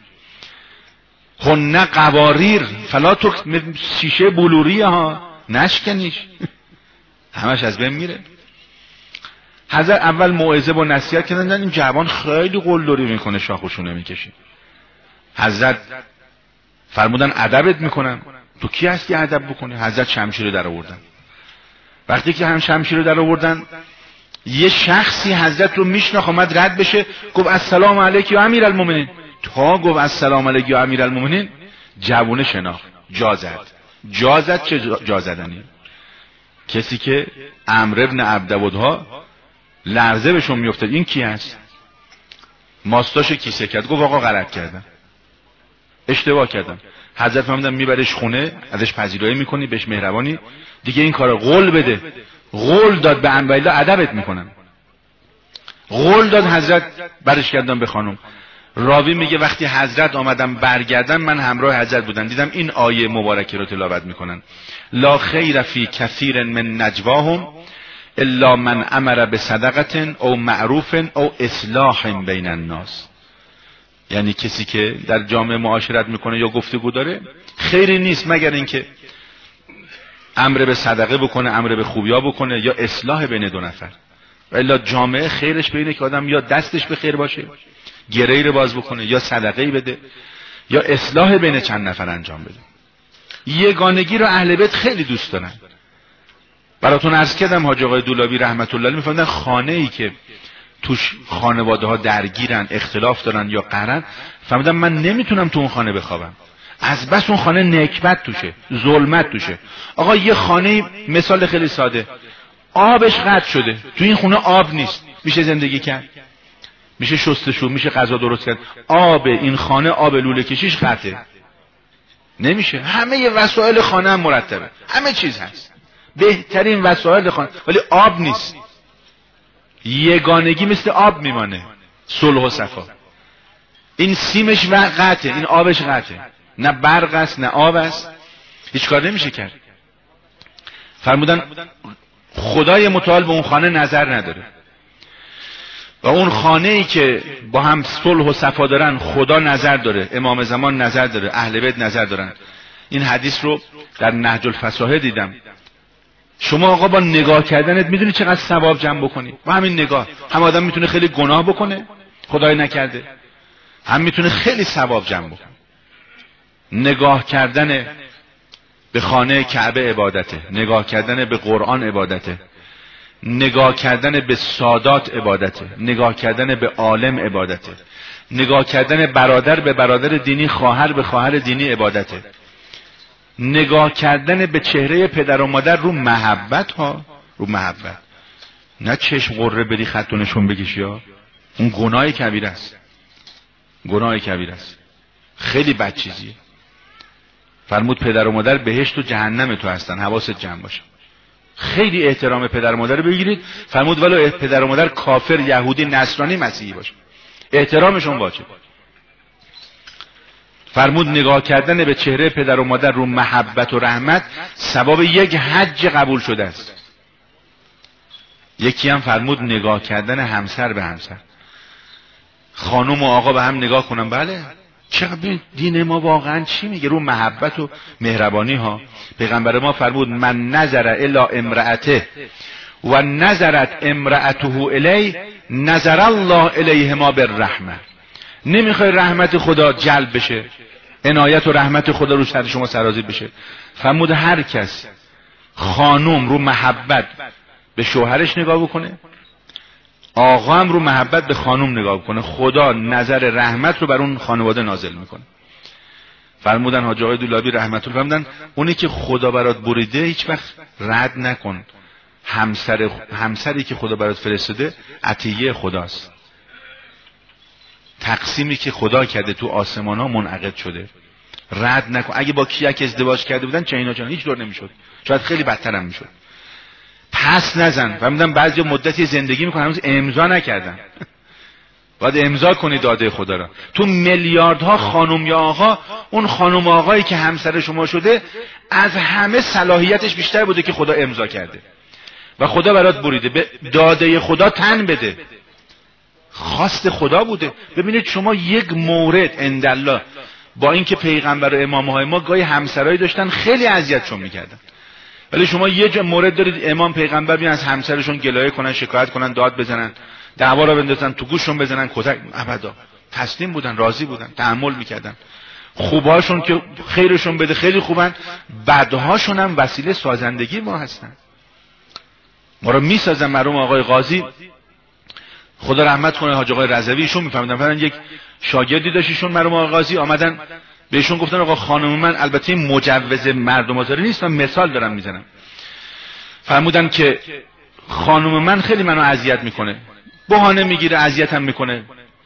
[SPEAKER 1] هن قواریر فلا تو شیشه بلوری ها، نشکنیش. همش از بین میره. حضرت اول موعظه و نصیحت کردن، این جوان خیلی قلدری میکنه، شاخوشونه میکشه. حضرت فرمودن ادبت میکنم، تو کی هستی ادب بکنی؟ حضرت شمشیر در آوردن. وقتی که هم شمشیر در آوردن، یه شخصی حضرت رو میشناخت، اومد رد بشه، گفت السلام علیک یا امیرالمومنین. تا گفت السلام علیک یا امیرالمومنین، جوونه شناخت، جا زد. چه جا زدنی؟ کسی که عمرو بن عبدودها لرزه بهشون میافتاد، این کی هست؟ ماستاشو کیسه کرد، گفت آقا غلط کردم، اشتباه کردم. حضرت فهمیدن میبرش خونه، ازش پذیرایی میکنی، بهش مهربانی، دیگه این کارو قول بده. قول داد به انبیاء ادبت میکنم. قول داد حضرت، برش کردم به خانم. راوی میگه وقتی حضرت آمدم برگردن، من همراه حضرت بودم، دیدم این آیه مبارکه رو تلاوت میکنن: لا خیر فی کثیر من نجواهم الا من امر بصدقه او معروف او اصلاح بین الناس. یعنی کسی که در جامعه معاشرت میکنه یا گفتگو داره، خیری نیست مگر اینکه امر به صدقه بکنه، امر به خوبیا بکنه، یا اصلاح بین دو نفر. و الا جامعه خیرش بینه که آدم یا دستش به خیر باشه، گره‌ای رو باز بکنه، یا صدقه‌ای بده، یا اصلاح بین چند نفر انجام بده. یگانگی رو اهل بیت خیلی دوست دارن. براتون عرض کردم حاج آقای دولابی رحمت الله علیه میفهمن خانه‌ای که توش خانواده ها درگیرن، اختلاف دارن یا قهرن، فهمیدم من نمیتونم تو اون خانه بخوابم، از بس اون خانه نکبت توشه، ظلمت توشه. آقا یه خانه، مثال خیلی ساده، آبش قطع شده، تو این خونه آب نیست، میشه زندگی کرد؟ میشه شستشو، میشه غذا درست کرد؟ آب این خانه، آب لوله کشیش قطعه، نمیشه. همه وسایل خانه هم مرتبه، همه چیز هست، بهترین وسایل خانه، ولی آب نیست. یگانگی مثل آب میمانه، صلح و صفا. این سیمش قطعه، این آبش قطعه، نه برق است نه آب است، هیچ کار نمیشه کرد. فرمودن خدای متعال به اون خانه نظر نداره، و اون خانه ای که با هم صلح و صفا دارن خدا نظر داره، امام زمان نظر داره، اهل بیت نظر دارن. این حدیث رو در نهج الفصاحه دیدم. شما آقا با نگاه کردنت میدونی چقدر ثواب جمع بکنی؟ با همین نگاه هم آدم میتونه خیلی گناه بکنه، خدای نکرده، هم میتونه خیلی ثواب جمع بکنه. نگاه کردن به خانه کعبه عبادته، نگاه کردن به قرآن عبادته، نگاه کردن به سادات عبادته، نگاه کردن به عالم عبادته، نگاه کردن برادر به برادر دینی، خواهر به خواهر دینی عبادته، نگاه کردن به چهره پدر و مادر رو محبت ها، رو محبت، نه چشم قره بری خط و نشون بکشی ها. اون گناه کبیر است، گناه کبیر است، خیلی بد چیزیه. فرمود پدر و مادر بهشت و جهنم تو هستن، حواست جمع باشه. خیلی احترام پدر و مادر رو بگیرید. فرمود ولو پدر و مادر کافر، یهودی، نصرانی، مسیحی باشه، احترامشون واجب. فرمود نگاه کردن به چهره پدر و مادر رو محبت و رحمت ثواب یک حج قبول شده است. یکی هم فرمود نگاه کردن همسر به همسر. خانم و آقا به هم نگاه کنن. بله چقدر دین ما واقعا چی میگه رو محبت و مهربانی ها. پیغمبر ما فرمود من نظر الی امرأته و نظرت امرأته الی نظر الله الیهما بالرحمه. نمیخوای رحمت خدا جلب بشه، عنایت و رحمت خدا رو سر شما سرازیر بشه، فرمود هر کس خانم رو محبت به شوهرش نگاه بکنه، آقا هم رو محبت به خانم نگاه بکنه، خدا نظر رحمت رو بر اون خانواده نازل میکنه. فرمودن حاج آقای دولابی رحمت الله فرمودن اونی که خدا برات بریده هیچ وقت رد نکن. همسری که خدا برات فرستاده عطیه خداست، تقسیمی که خدا کرده تو آسمان ها منعقد شده، رد نکن. اگه با کیک ازدواج کرده بودن چه هیچ دور نمیشد، شاید خیلی بدتر هم میشد. پس نزن. فرمودن بعضی مدتی زندگی میکنن هنوز امضا نکردن. باید امضا کنی داده خدا را. تو میلیاردها خانم یا آقا، اون خانم آقایی که همسر شما شده از همه صلاحیتش بیشتر بوده که خدا امضا کرده و خدا برات بریده. به داده خدا تن بده، خواست خدا بوده. ببینید شما یک مورد اندالله، با اینکه پیغمبر و امامهای ما گاهی همسرایی داشتن خیلی اذیتشون میکردن، ولی شما یه مورد دارید امام پیغمبر بیان از همسرشون گلایه کنن، شکایت کنن، داد بزنن، دعوا را بندازن، تو گوششون بزنن، کتک. ابدا تسلیم بودن، راضی بودن، تحمل میکردن. خوبهاشون که خیرشون بده خیلی خوبن، بدهاشون هم وسیله سازندگی ما هستن. ما رو میسازن. مرحوم آقای قاضی خدا رحمت کنه، حاج آقای رضوی، ایشون میفهمیدن مثلا یک شاگردی داشت، ایشون مرحوم آقای قاضی آمدن بهشون گفتن آقا خانم من البته مجوز مردم آزاری نیست، من مثال دارم میزنم. فرمودن که خانم من خیلی منو اذیت میکنه، بهانه میگیره، اذیتم میکنه.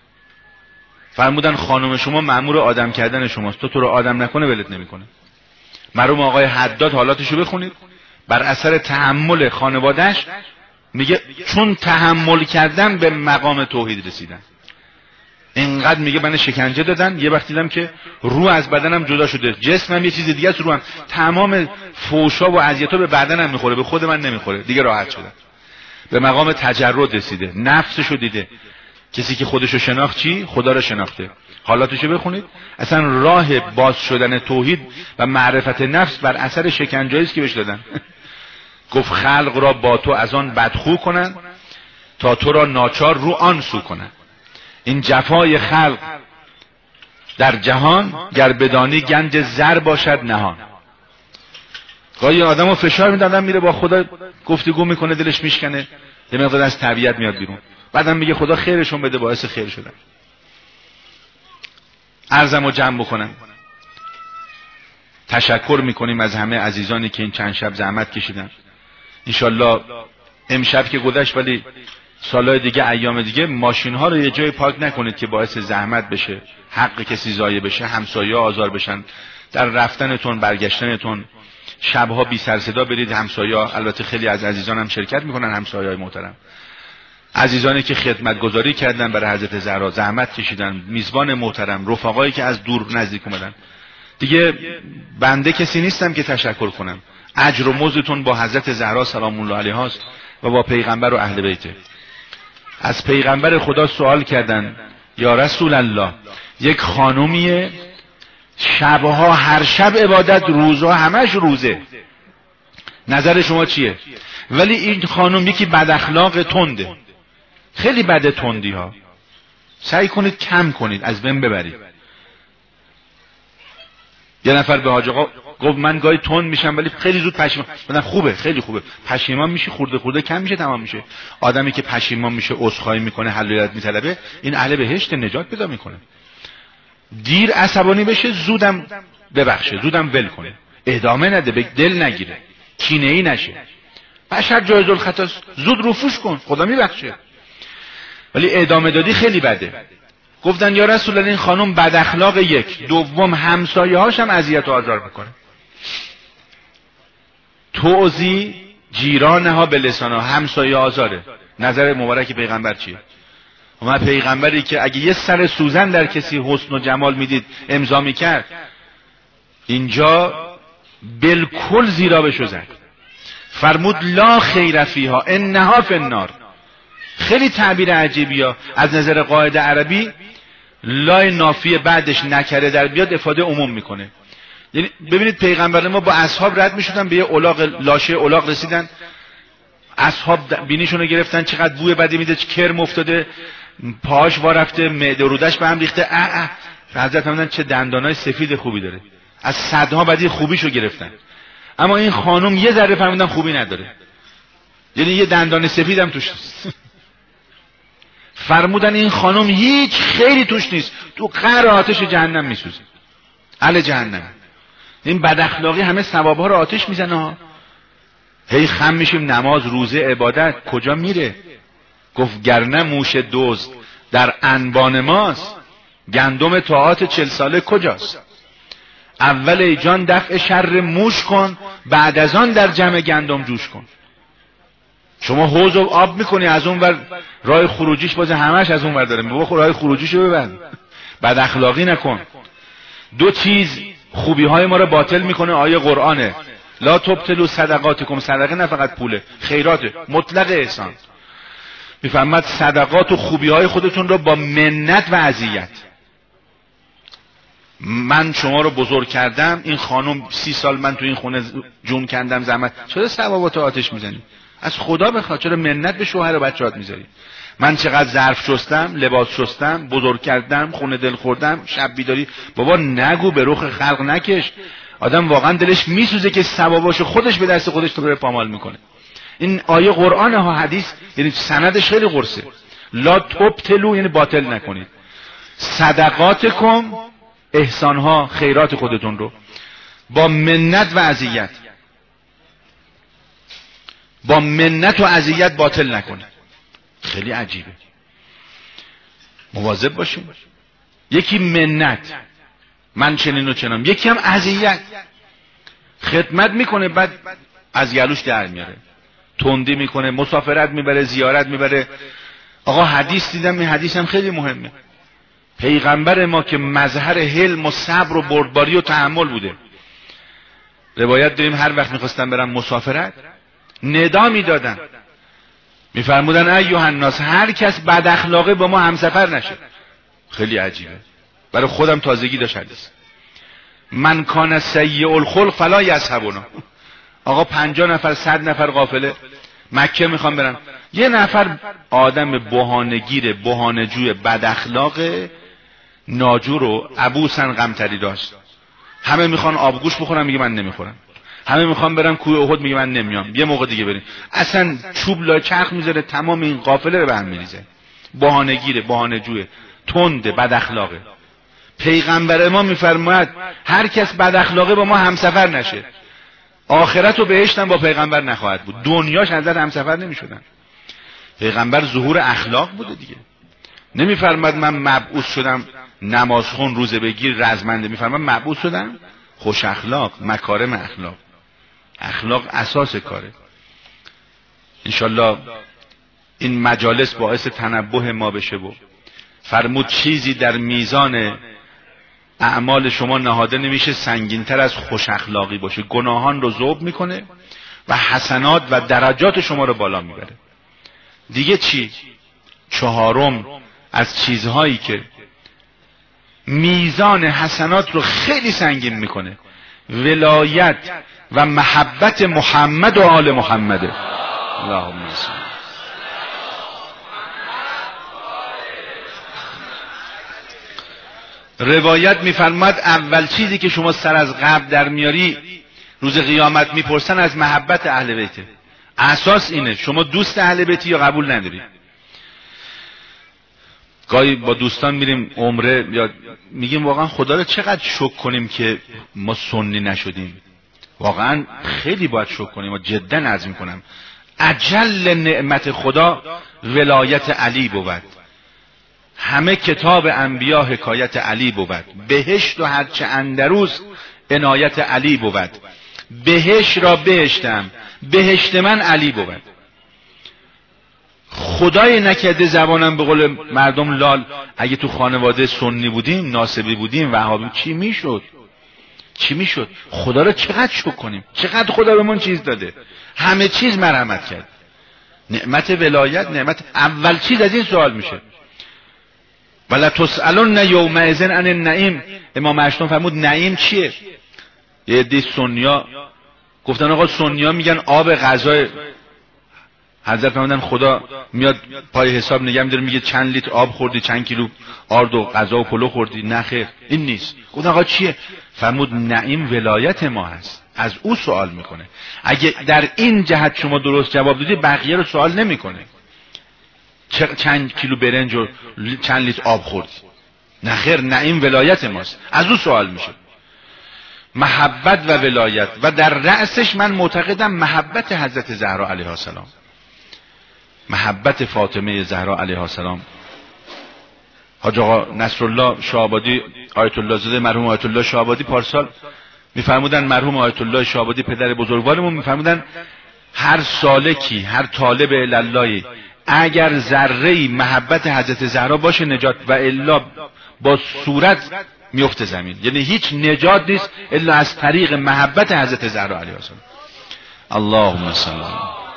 [SPEAKER 1] فرمودن خانم شما مأمور آدم کردن شماست، تو رو آدم نکنه ولت نمیکنه. مرحوم آقای حداد حالاتشو بخونید، بر اثر تحمل خانواده‌اش میگه چون تحمل کردن به مقام توحید رسیدن. اینقدر میگه من شکنجه دادن، یه وقت دیدم که رو از بدنم جدا شده، جسمم یه چیز دیگه است، روام تمام فوشا و اذیت‌ها به بدنم میخوره، به خود من نمیخوره، دیگه راحت شدم. به مقام تجرد رسیده، نفسشو دیده. کسی که خودشو شناخت چی؟ خدا رو شناخته. حالاتشو بخونید. اصلا راه باز شدن توحید و معرفت نفس بر اثر شکنجه‌ای است که بهش دادن. گفت خلق را با تو از آن بدخو کنن تا تو را ناچار رو آن سو کنن. این جفای خلق در جهان گر بدانی گنج زر باشد نهان. گاهی آدمو فشار میدن، میره با خدا گفتگو میکنه، دلش میشکنه، یه مقدار از طبیعت میاد بیرون، بعدم میگه خدا خیرشون بده، باعث خیر شدن. عرضمو جمع بکنم. تشکر میکنیم از همه عزیزانی که این چند شب زحمت کشیدن. انشالله امشب که گذشت، ولی سالهای دیگه، ایام دیگه، ماشین ها رو یه جای پارک نکنید که باعث زحمت بشه، حق کسی ضایع بشه، همسایه آزار بشن. در رفتنتون برگشتنتون شبها بی سر صدا برید. همسایه، البته خیلی از عزیزان هم شرکت میکنن، همسایه های محترم، عزیزانی که خدمت گذاری کردن برای حضرت زهرا، زحمت کشیدن، میزبان محترم، رفقایی که از دور نزدیک اومدن. دیگه بنده کسی نیستم که تشکر کنم. اجر و مزدتون با حضرت زهرا سلام الله علیها است و با پیغمبر و اهل بیته. از پیغمبر خدا سوال کردن یا رسول الله، یک خانومیه شبها هر شب عبادت، روزها همش روزه، نظر شما چیه؟ ولی این خانوم یکی بد اخلاق تنده، خیلی بده تندی ها، سعی کنید کم کنید، از بین ببرید. یه نفر به حاج آقا گفت من گاهی تند میشم ولی خیلی زود پشیمان. بدن خوبه، خیلی خوبه، پشیمان میشی، خورده خورده کم میشه، تمام میشه. آدمی که پشیمان میشه، عذرخواهی میکنه، حل و علت میطلبه، این اهل بهشت، نجات پیدا میکنه. دیر عصبانی بشه، زودم ببخشه، زودم ول کنه، ادامه نده، به دل نگیره، کینه ای نشه. بشر جایز الخطا، زود رفوش کن، خدا میبخشه. ولی ادامه دادی خیلی بده. گفتن یا رسول الله این خانم بد اخلاق، یک، دوم همسایه هاش هم اذیت و آزار میکنه. توزی جیرانها به لسانها، همسایه آزاره. نظر مبارک پیغمبر چیه؟ و پیغمبری که اگه یه سر سوزن در کسی حسن و جمال میدید امضا میکرد، اینجا بالکل زیرا بشو زد. فرمود لا خیر فیها انها فی النار. خیلی تعبیر عجیبیه. از نظر قاعده عربی لای نافیه بعدش نکره در بیاد افاده عموم میکنه. یعنی ببینید پیغمبر ما با اصحاب رد میشدن، به یه الاغ، لاشه الاغ رسیدن، اصحاب بینیشونو گرفتن، چقدر بوی بدی میده، کرم افتاده، پاش وا رفته، معده رودش به هم ریخته. حضرت فرمودن چه دندانای سفید خوبی داره. از صدها بدی خوبیشو گرفتن. اما این خانم یه ذره فرمودن خوبی نداره، یعنی یه دندان سفید هم توش نیست. فرمودن این خانم هیچ خیری توش نیست، تو قعر آتش جهنم میسوزه، اهل جهنم. این بد اخلاقی همه ثوابها رو آتش میزنه ها. هی خم میشیم نماز، روزه، عبادت کجا میره؟ گفت گرنه موش دزد در انبان ماست، گندم طاعات 40 ساله کجاست؟ اول ای جان دفع شر موش کن، بعد از آن در جمع گندم جوش کن. شما حوض و آب میکنی، از اون ور راه خروجیش باز همش از اون ور داره، بابا راه خروجیشو ببند، بد اخلاقی نکن. دو چیز خوبی های ما رو باطل میکنه، آیه قرآنه، لا تبطلوا صدقاتکم. صدقه نه فقط پوله، خیراته، مطلق احسان. میفرماد صدقات و خوبی های خودتون رو با منت و اذیت. من شما رو بزرگ کردم، این خانم 30 سال من تو این خونه جون کندم، زحمت، چرا ثوابات آتش میزنی؟ از خدا بخواد، چرا منت به شوهر و بچه‌هات میذاری؟ من چقدر ظرف شستم، لباس شستم، بزرگ کردم، خونه دل خوردم، شب بیداری. بابا نگو، به رخ خلق نکش. آدم واقعا دلش میسوزه که ثواباشو خودش به دست خودش رو پامال میکنه. این آیه قرآن ها، حدیث، یعنی سندش خیلی قرصه. لا تبطلوا یعنی باطل نکنید صدقاتکم، احسانها، خیرات خودتون رو با منت و اذیت، با منت و اذیت باطل نکنید. خیلی عجیبه، مواظب باشیم. یکی منت، من چنین و چنان، یکی هم اذیت، خدمت میکنه بعد از گلوش در میاره، تندی میکنه، مسافرت میبره، زیارت میبره. آقا حدیث دیدم، این حدیث هم خیلی مهمه. پیغمبر ما که مظهر حلم و صبر و بردباری و تحمل بوده، روایت داریم هر وقت میخواستن برن مسافرت ندا میدادن، میفرمودن ایها الناس، هر کس بد اخلاقه با ما همسفر نشه. خیلی عجیبه، برای خودم تازگی داشت حدیث. من کان سیء الخلق فلا یصحبنا. آقا 50 نفر 100 نفر قافله مکه میخوام برن، یه نفر آدم بهانه‌گیر، بهانه‌جوی، بد اخلاق، ناجور و عبوسن قمطری داشت. همه میخوان آبگوش بخورن، میگه من نمیخورم. همه میخوان برن کوه احد، میگه من نمیام، یه موقع دیگه بریم. اصلا چوب لای چرخ میذاره، تمام این قافله رو به هم میریزه. بهانه‌گیره، بهانه‌جوه، تند، بد اخلاقه. پیغمبر ما میفرماید هر کس بد اخلاقه با ما همسفر نشه، آخرت و بهشت هم با پیغمبر نخواهد بود. دنیاش حضرت همسفر نمیشدن. پیغمبر ظهور اخلاق بوده دیگه. نمیفرماد من مبعوث شدم نمازخون، روزه بگیر، رزمنده. میفرماد مبعوث شدم خوش اخلاق، مکارم اخلاق. اخلاق اساس کاره. انشالله این مجالس باعث تنبه ما بشه. و فرمود چیزی در میزان اعمال شما نهاده نمیشه سنگینتر از خوش اخلاقی باشه. گناهان رو ذوب میکنه و حسنات و درجات شما رو بالا میبره. دیگه چی؟ چهارم از چیزهایی که میزان حسنات رو خیلی سنگین میکنه، ولایت و محبت محمد و آل محمد. اللهم صل. روایت میفرماد اول چیزی که شما سر از قبر در میاری روز قیامت میپرسن از محبت اهل بیته. اساس اینه، شما دوست اهل بیتی یا قبول نداری؟ گاهی با دوستان میریم عمره یا میگیم واقعا خدا رو چقدر شکر کنیم که ما سنی نشدیم. واقعا خیلی باید شکر کنیم و جدا عزم کنم. اجل نعمت خدا ولایت علی بود. همه کتاب انبیا حکایت علی بود. بهشت و هرچه اندروز عنایت علی بود. بهشت را بهشتم، بهشت من علی بود. خدای نکرده زبانم به قول مردم لال، اگه تو خانواده سنی بودیم، ناصبی بودیم، وهابی، چی میشد؟ چی میشد؟ خدا را چقدر شکر کنیم، چقدر خدا به من چیز داده، همه چیز مرحمت کرد. نعمت ولایت، نعمت اول چیز از این سوال میشه. ولا تسألن یومئذ عن النعیم. امام اشتم فرمود نعیم چیه؟ یه عده سنیا گفتن آقا سنیا میگن آب غذای. حضرت فرمودن خدا میاد پای حساب نگه میداره میگه چند لیتر آب خوردی، چند کیلو آرد و غذا و پلو خوردی؟ نه خیر، این نیست. گفتن آقا چیه؟ فرمود نعیم ولایت ما هست، از او سوال میکنه. اگه در این جهت شما درست جواب دادی بقیه رو سوال نمیکنه. چند کیلو برنج و چند لیتر آب خوردی؟ نه خیر، نعیم ولایت ماست، از او سوال میشه. محبت و ولایت و در رأسش من معتقدم محبت حضرت زهرا علیها السلام، محبت فاطمه زهرا علیها السلام. حاج آقا نصرالله شاه‌آبادی، آیت الله زاده مرحوم آیت الله شاه‌آبادی پارسال میفرمودن، مرحوم آیت الله شاه‌آبادی پدر بزرگوارمون میفرمودن هر سالکی، هر طالب الله اگر ذره‌ای محبت حضرت زهرا باشه نجات، و الا با صورت میفته زمین. یعنی هیچ نجات نیست الا از طریق محبت حضرت زهرا علیها السلام. اللهم صل علی.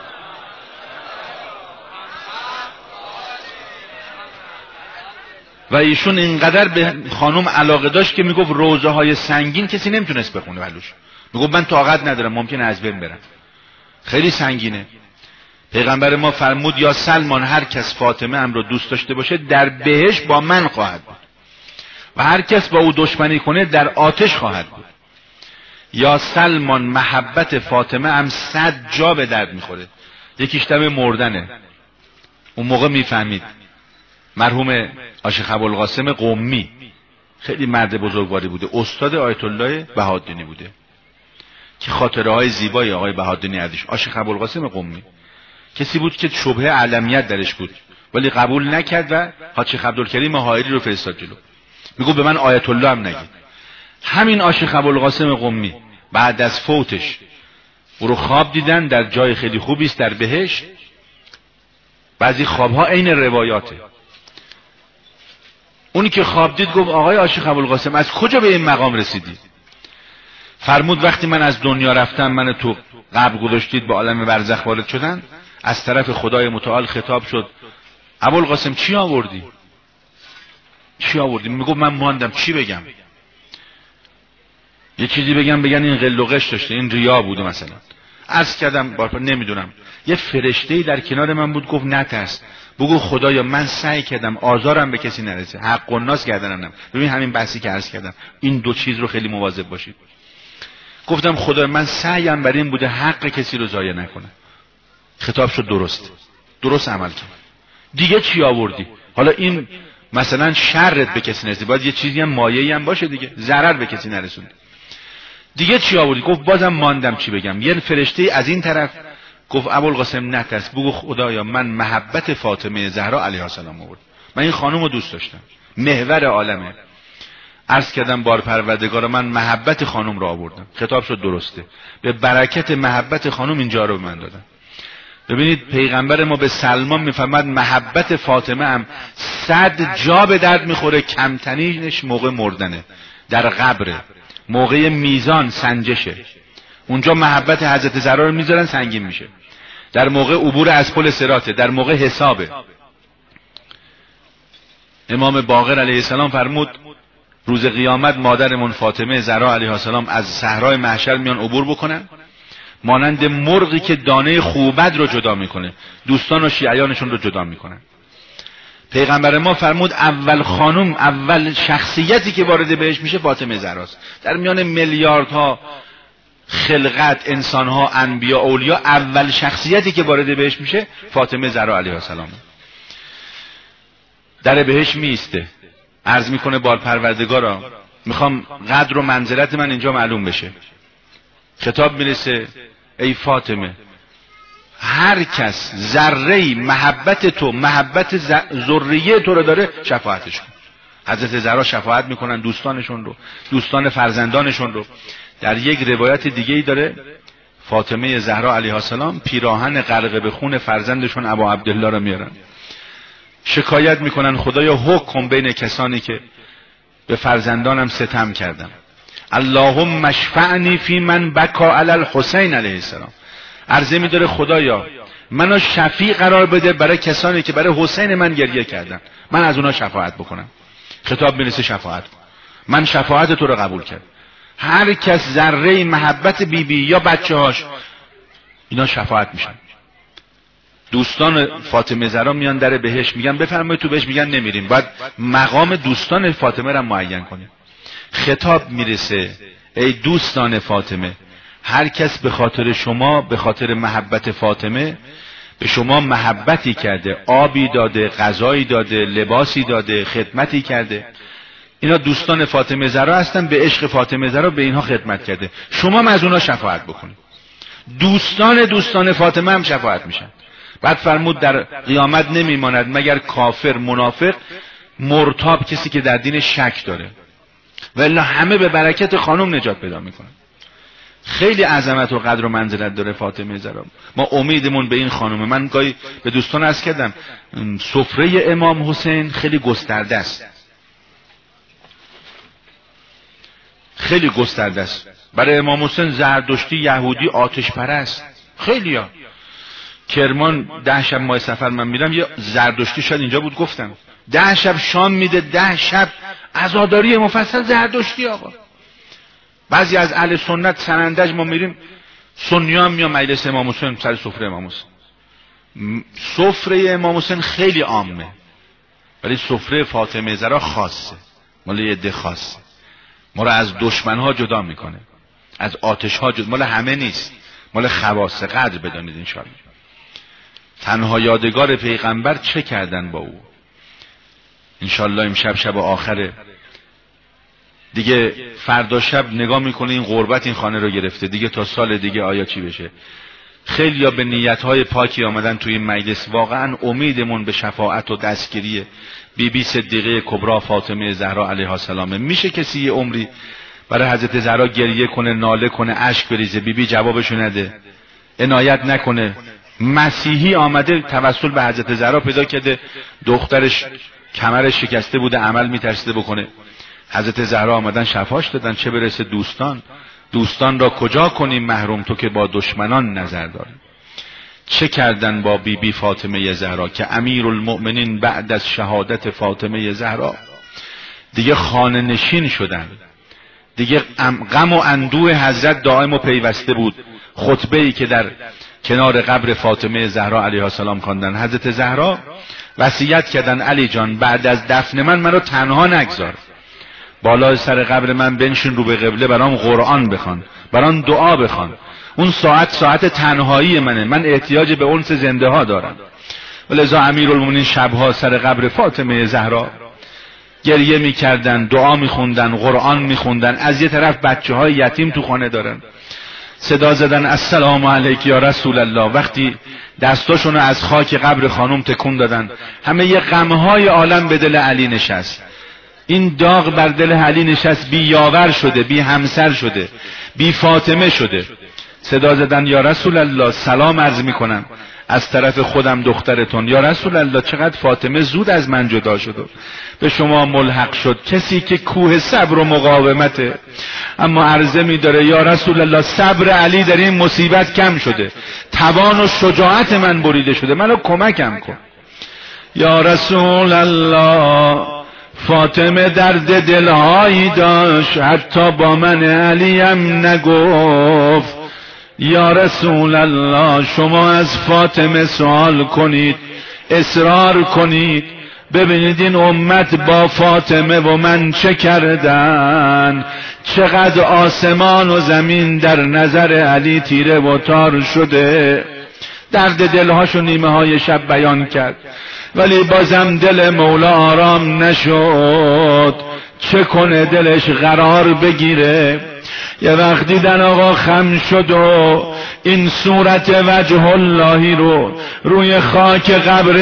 [SPEAKER 1] و ایشون اینقدر به خانم علاقه داشت که میگفت روزه های سنگین کسی نمیتونست بخونه بلوش. میگفت من طاقت ندارم، ممکنه از بین برم، خیلی سنگینه. پیغمبر ما فرمود یا سلمان هر کس فاطمه ام رو دوست داشته باشه در بهشت با من خواهد بود و هر کس با او دشمنی کنه در آتش خواهد بود. یا سلمان محبت فاطمه ام 100 جا به درد میخوره. یکیش دم مردنه. اون موقع میفهمید. مرحوم عاشق ابوالقاسم قمی خیلی مرد بزرگواری بوده، استاد آیت الله بهادینی بوده که خاطره های زیبای آقای بهادینی ازش. عاشق ابوالقاسم قمی کسی بود که شبهه علمیت درش بود ولی قبول نکرد و حاج عبدالکریم حائری رو فرستاد جلو. میگو به من آیت الله هم نگید. همین عاشق ابوالقاسم قمی بعد از فوتش او رو خواب دیدن در جای خیلی خوبی است در بهشت. بعضی خوابها عین روایاته. اونی که خواب دید گفت آقای عاشق ابوالقاسم از کجا به این مقام رسیدی؟ فرمود وقتی من از دنیا رفتم من تو قبر گذاشتید، به عالم برزخ وارد شدن، از طرف خدای متعال خطاب شد ابوالقاسم چی آوردی؟ چی آوردی؟ میگفت من ماندم چی بگم؟ یه چیزی بگن این قل و قش داشته، این ریا بوده مثلا. عرض کردم بارپا نمیدونم. یه فرشته‌ای در کنار من بود گفت نترس، بگو خدایا من سعی کردم آزارم به کسی نرسه، حق الناس گردنم. ببین همین بحثی که عرض کردم، این دو چیز رو خیلی مواظب باشید. گفتم خدایا من سعیم بر این بوده حق کسی رو ضایع نکنه. خطاب شد درست عمل کرد. دیگه چی آوردی؟ حالا این مثلا شرت به کسی نرسه، باید یه چیزی هم مایه‌ای هم باشه دیگه، ضرر به کسی نرسوند. دیگه چی آوردی؟ گفت بازم ماندم چی بگم. یه فرشته از این طرف گفت ابوالقاسم نترس، بگو خدایا من محبت فاطمه زهرا علیها السلام آورد، من این خانم رو دوست داشتم، محور عالمه. عرض کردم بار پروردگار من محبت خانم رو آوردم. خطاب شد درسته، به برکت محبت خانم اینجا رو به من دادن. ببینید پیغمبر ما به سلمان میفرماد محبت فاطمه هم 100 جا به درد میخوره، کمترینش موقع مردنه، در قبره، موقع میزان سنجشه، اونجا محبت حضرت زهرا رو میذارن سنگین میشه، در موقع عبور از پل صراطه، در موقع حسابه. امام باقر علیه السلام فرمود روز قیامت مادرمون فاطمه زهرا علیها السلام از صحرای محشر میان عبور بکنن، مانند مرغی که دانه خوبد رو جدا میکنه، دوستان و شیعیانشون رو جدا میکنن. پیغمبر ما فرمود اول خانم، اول شخصیتی که وارد بهش میشه فاطمه زهراست. در میان میلیاردها خلقت، انسانها، انبیا، اولیا، اول شخصیتی که وارد بهش میشه فاطمه زهرا علیها السلام. در بهش میسته، عرض میکنه بار پروردگارا میخوام قدر و منزلت من اینجا معلوم بشه. خطاب میرسه ای فاطمه هر کس ذره‌ای محبت تو، محبت ذریه تو رو داره شفاعتش کن. حضرت زهرا شفاعت میکنن دوستانشون رو، دوستان فرزندانشون رو. در یک روایت دیگه ای داره فاطمه زهرا علیها السلام پیراهن غرق به خون فرزندشون ابا عبدالله رو میارن، شکایت میکنن خدایا حکم بین کسانی که به فرزندانم ستم کردم. اللهم اشفعنی فی من بکا علی الحسین علیه السلام. عرضه میداره خدایا منو شفیع قرار بده برای کسانی که برای حسین من گریه کردن، من از اونا شفاعت بکنم. خطاب میرسه شفاعت کن. من شفاعت تو رو قبول کرد. هر کس ذره محبت بیبی یا بچه‌هاش اینا شفاعت میشن. دوستان فاطمه زهرا میان در بهشت، میگن بفرمایید تو بهشت، میگن نمیریم، باید مقام دوستان فاطمه را معین کنیم. خطاب میرسه ای دوستان فاطمه، هر کس به خاطر شما، به خاطر محبت فاطمه به شما محبتی کرده، آبی داده، غذایی داده، لباسی داده، خدمتی کرده، اینا دوستان فاطمه زهرا هستن، به عشق فاطمه زهرا به اینها خدمت کرده، شما هم از اونها شفاعت بکنید. دوستان فاطمه هم شفاعت میشن. بعد فرمود در قیامت نمیماند مگر کافر، منافق، مرتاب، کسی که در دین شک داره، والا همه به برکت خانم نجات پیدا میکنن. خیلی عظمت و قدر و منزلت داره فاطمه زهرا. ما امیدمون به این خانومه. من گاهی به دوستان عرض کردم سفره امام حسین خیلی گسترده است، خیلی گسترده است. برای امام حسین زردشتی، یهودی، آتش پرست، خیلیا. کرمان 10 شب ماه سفر من میرم، یه زردشتی شاید اینجا بود گفتم 10 شب شام میده، 10 شب عزاداری مفصل زردشتی. آقا بعضی از اهل سنت سنندج ما میریم، سنی هم میان مجلس امام حسین سر سفره امام حسین. سفره امام حسین خیلی عامه، ولی سفره فاطمه زهرا خاصه، مال یه عده خاصه. ما رو از دشمنها جدا میکنه، از آتشها جدا، مال همه نیست، مال خواص. قدر بدانید انشاءالله. تنها یادگار پیغمبر چه کردن با او. انشاءالله امشب شب آخره دیگه، فردا شب نگاه میکنه این غربت این خانه رو گرفته دیگه، تا سال دیگه آیا چی بشه. خیلی ها به نیتهای پاکی آمدن توی این مجلس. واقعا امیدمون به شفاعت و دستگیری بیبی صدیقه کبرا فاطمه زهرا علیها السلام. میشه کسی یه عمری برای حضرت زهرا گریه کنه، ناله کنه، اشک بریزه، بیبی جوابشو نده، عنایت نکنه؟ مسیحی آمده توسل به حضرت زهرا پیدا کرده، دخترش کمرش شکسته بوده، عمل میترسیده بکنه، حضرت زهرا آمدن شفاش دادن. چه برسه دوستان را کجا کنیم محروم، تو که با دشمنان نظر داری. چه کردن با بیبی فاطمه زهرا که امیرالمؤمنین بعد از شهادت فاطمه زهرا دیگه خانه نشین شدن، دیگه غم و اندوه حضرت دائم و پیوسته بود. خطبه‌ای که در کنار قبر فاطمه زهرا علیها السلام خواندن، حضرت زهرا وصیت کردن علی جان بعد از دفن من رو تنها نگذار، بالای سر قبر من بنشین، رو به قبله برام قرآن بخوان، برام دعا بخوان. اون ساعت تنهایی منه، من احتیاج به انس زنده ها دارم. ولذا امیرالمومنین شبها سر قبر فاطمه زهرا گریه میکردن، دعا میخوندن، قرآن میخوندن. از یه طرف بچه های یتیم تو خانه دارن، صدا زدن السلام علیک یا رسول الله. وقتی دستاشونو از خاک قبر خانم تکون دادن، همه یه غمهای عالم به دل علی نشست. این داغ بر دل علی نشست، بی یاور شده، بی همسر شده، بی فاطمه شده. صدا زدن یا رسول الله سلام عرض میکنم از طرف خودم دخترتون. یا رسول الله چقدر فاطمه زود از من جدا شد و به شما ملحق شد، کسی که کوه صبر و مقاومته. اما عرضه میداره یا رسول الله صبر علی در این مصیبت کم شده، توان و شجاعت من بریده شده، منو کمکم کن. یا رسول الله فاطمه درد دلهایی داشت حتی با من علیم نگفت. یا رسول الله شما از فاطمه سوال کنید، اصرار کنید، ببینید این امت با فاطمه و من چه کردن، چقدر آسمان و زمین در نظر علی تیره و تار شده. درد دلهاشو نیمه های شب بیان کرد، ولی بازم دل مولا آرام نشد. چه کنه دلش قرار بگیره؟ یه وقت دیدن آقا خم شد و این صورت وجه اللهی رو روی خاک قبر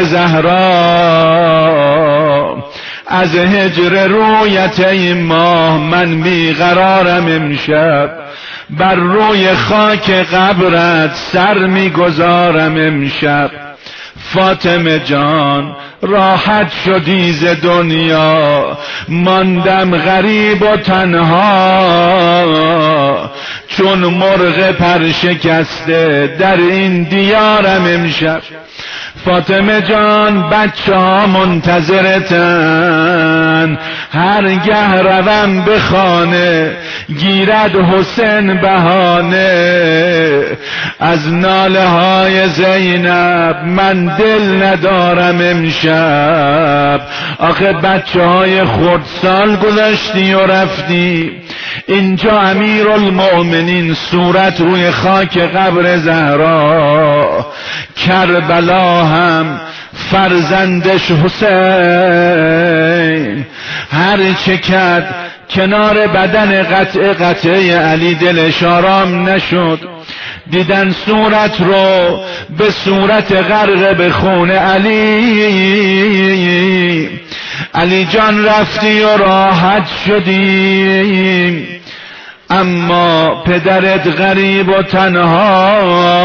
[SPEAKER 1] زهرا، از هجر رویت این ماه من بیقرارم امشب، بر روی خاک قبرت سر میگذارم امشب. فاطمه جان راحت شدی ز دنیا، ماندم غریب و تنها، چون مرغ پرشکسته در این دیارم امشب. فاطمه جان بچه ها منتظرتن، هرگه روم به خانه گیرد حسین بهانه. از ناله های زینب من دل ندارم امشب. آخه بچه های خردسال گذاشتی و رفتی، اینجا امیرالمؤمنین صورت روی خاک قبر زهرا، کربلا هم فرزندش حسین هر چه کرد کنار بدن قطعه علی دلش آرام نشد. دیدن صورت رو به صورت غرق به خون علی جان رفتی و راحت شدی، اما پدرت غریب و تنها.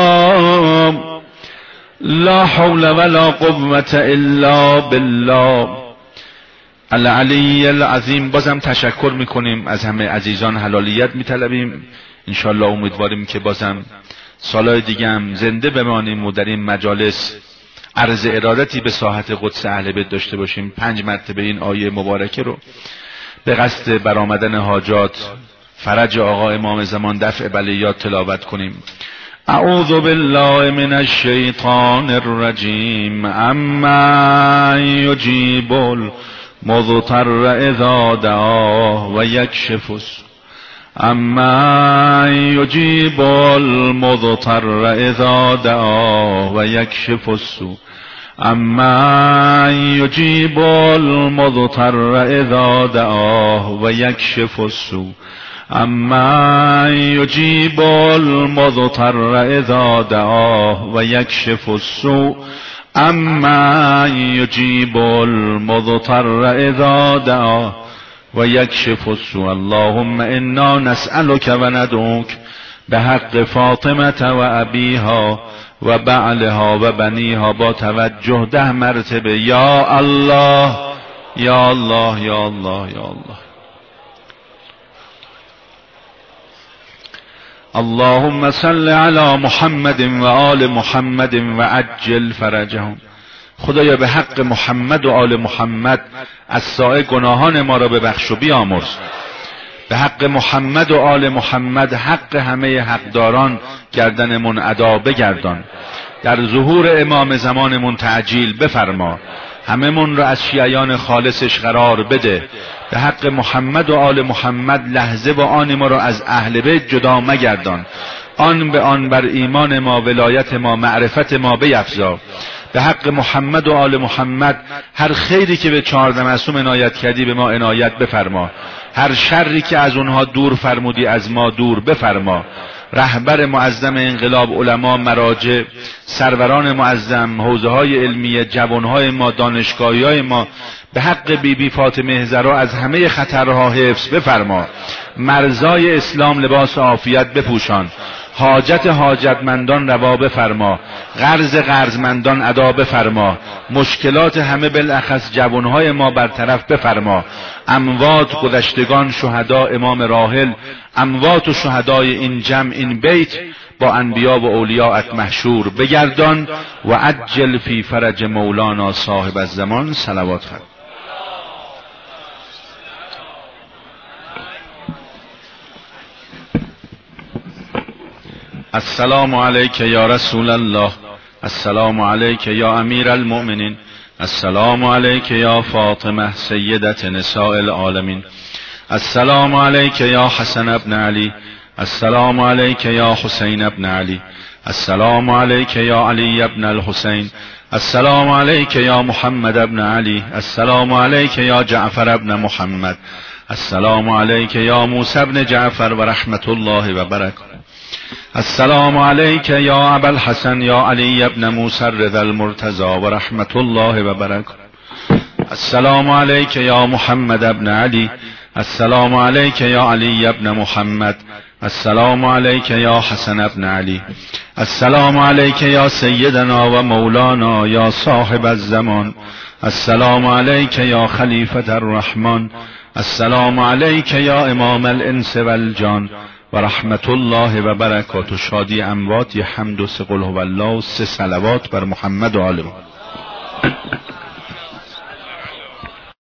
[SPEAKER 1] لا حول ولا قوة الا بالله العلی العظیم. بازم تشکر میکنیم از همه عزیزان، حلالیت میطلبیم. انشالله امیدواریم که بازم سالهای دیگه هم زنده بمانیم و در این مجالس عرض ارادتی به ساحت قدس اهل بیت داشته باشیم. 5 مرتبه این آیه مبارکه رو به قصد برآمدن حاجات، فرج آقا امام زمان، دفع بلیات تلاوت کنیم. اعوذ بالله من الشیطان الرجیم. اما یجیب المضطر اذا دعاه و یکشف السوء. اما یجیب المضطر اذا دعاه و یکشف السوء. اما یجیب المضطر اذا دعاه و یکشف السوء. اما یجیب المضطر اذا دعاه و یکشف السوء. اما یجیب المضطر اذا دعاه و یکشف السوء. اللهم انا نسألك و ندعوك بحق فاطمه و ابیها و بعلها و بنیها، با توجه 10 مرتبه یا الله یا الله یا الله یا الله. اللهم صل علی محمد و آل محمد و عجل فرجهم. خدایا به حق محمد و آل محمد از سایه گناهان ما را ببخش و بیامرز. به حق محمد و آل محمد حق همه حقداران گردنمون ادا بگردان. در ظهور امام زمانمون تعجیل بفرما. همه من را از شیعیان خالصش قرار بده. به حق محمد و آل محمد لحظه و آن ما را از اهل بیت جدا مگردان. آن به آن بر ایمان ما، ولایت ما، معرفت ما بیفزا. به حق محمد و آل محمد هر خیری که به 14 معصوم عنایت کردی به ما عنایت بفرما. هر شری که از اونها دور فرمودی از ما دور بفرما. رهبر معظم انقلاب، علما، مراجع، سروران معظم، حوزه های علمیه، جوانهای ما، دانشگاهی های ما، به حق بیبی فاطمه زهرا از همه خطرها حفظ بفرما. مرزای اسلام لباس عافیت بپوشان. حاجت حاجتمندان روا بفرما. قرضمندان ادا بفرما. مشکلات همه بالاخص جوانهای ما برطرف بفرما. اموات، گذشتگان، شهدا، امام راحل، اموات و شهدای این جمع، این بیت با انبیا و اولیاءت محشور بگردان. و عجل فی فرج مولانا صاحب الزمان. صلوات خیر. السلام علیک یا رسول الله. السلام علیک یا امیر المؤمنین. السلام علیک یا فاطمه سیدت نساء العالمین. السلام علیک یا حسن ابن علی. السلام علیک یا حسین ابن علی. السلام علیک یا علی ابن الحسین. السلام علیک یا محمد ابن علی. السلام علیک یا جعفر ابن محمد. السلام علیک یا موسی ابن جعفر و رحمت الله و برکاته. السلام علیک یا ابا الحسن یا علی ابن موسی الرضا المرتضی و رحمت الله و برکاته. السلام علیک یا محمد ابن علی. السلام علیک یا علی ابن محمد. السلام علیک یا حسن ابن علی. السلام علیک یا سیدنا و مولانا یا صاحب الزمان. السلام علیک یا خلیفة الرحمن. السلام علیک یا امام الانس والجان. و رحمت الله و برکاته، شادی اموات، یه حمد و 3 قل هو الله و 3 صلوات بر محمد و آل محمد.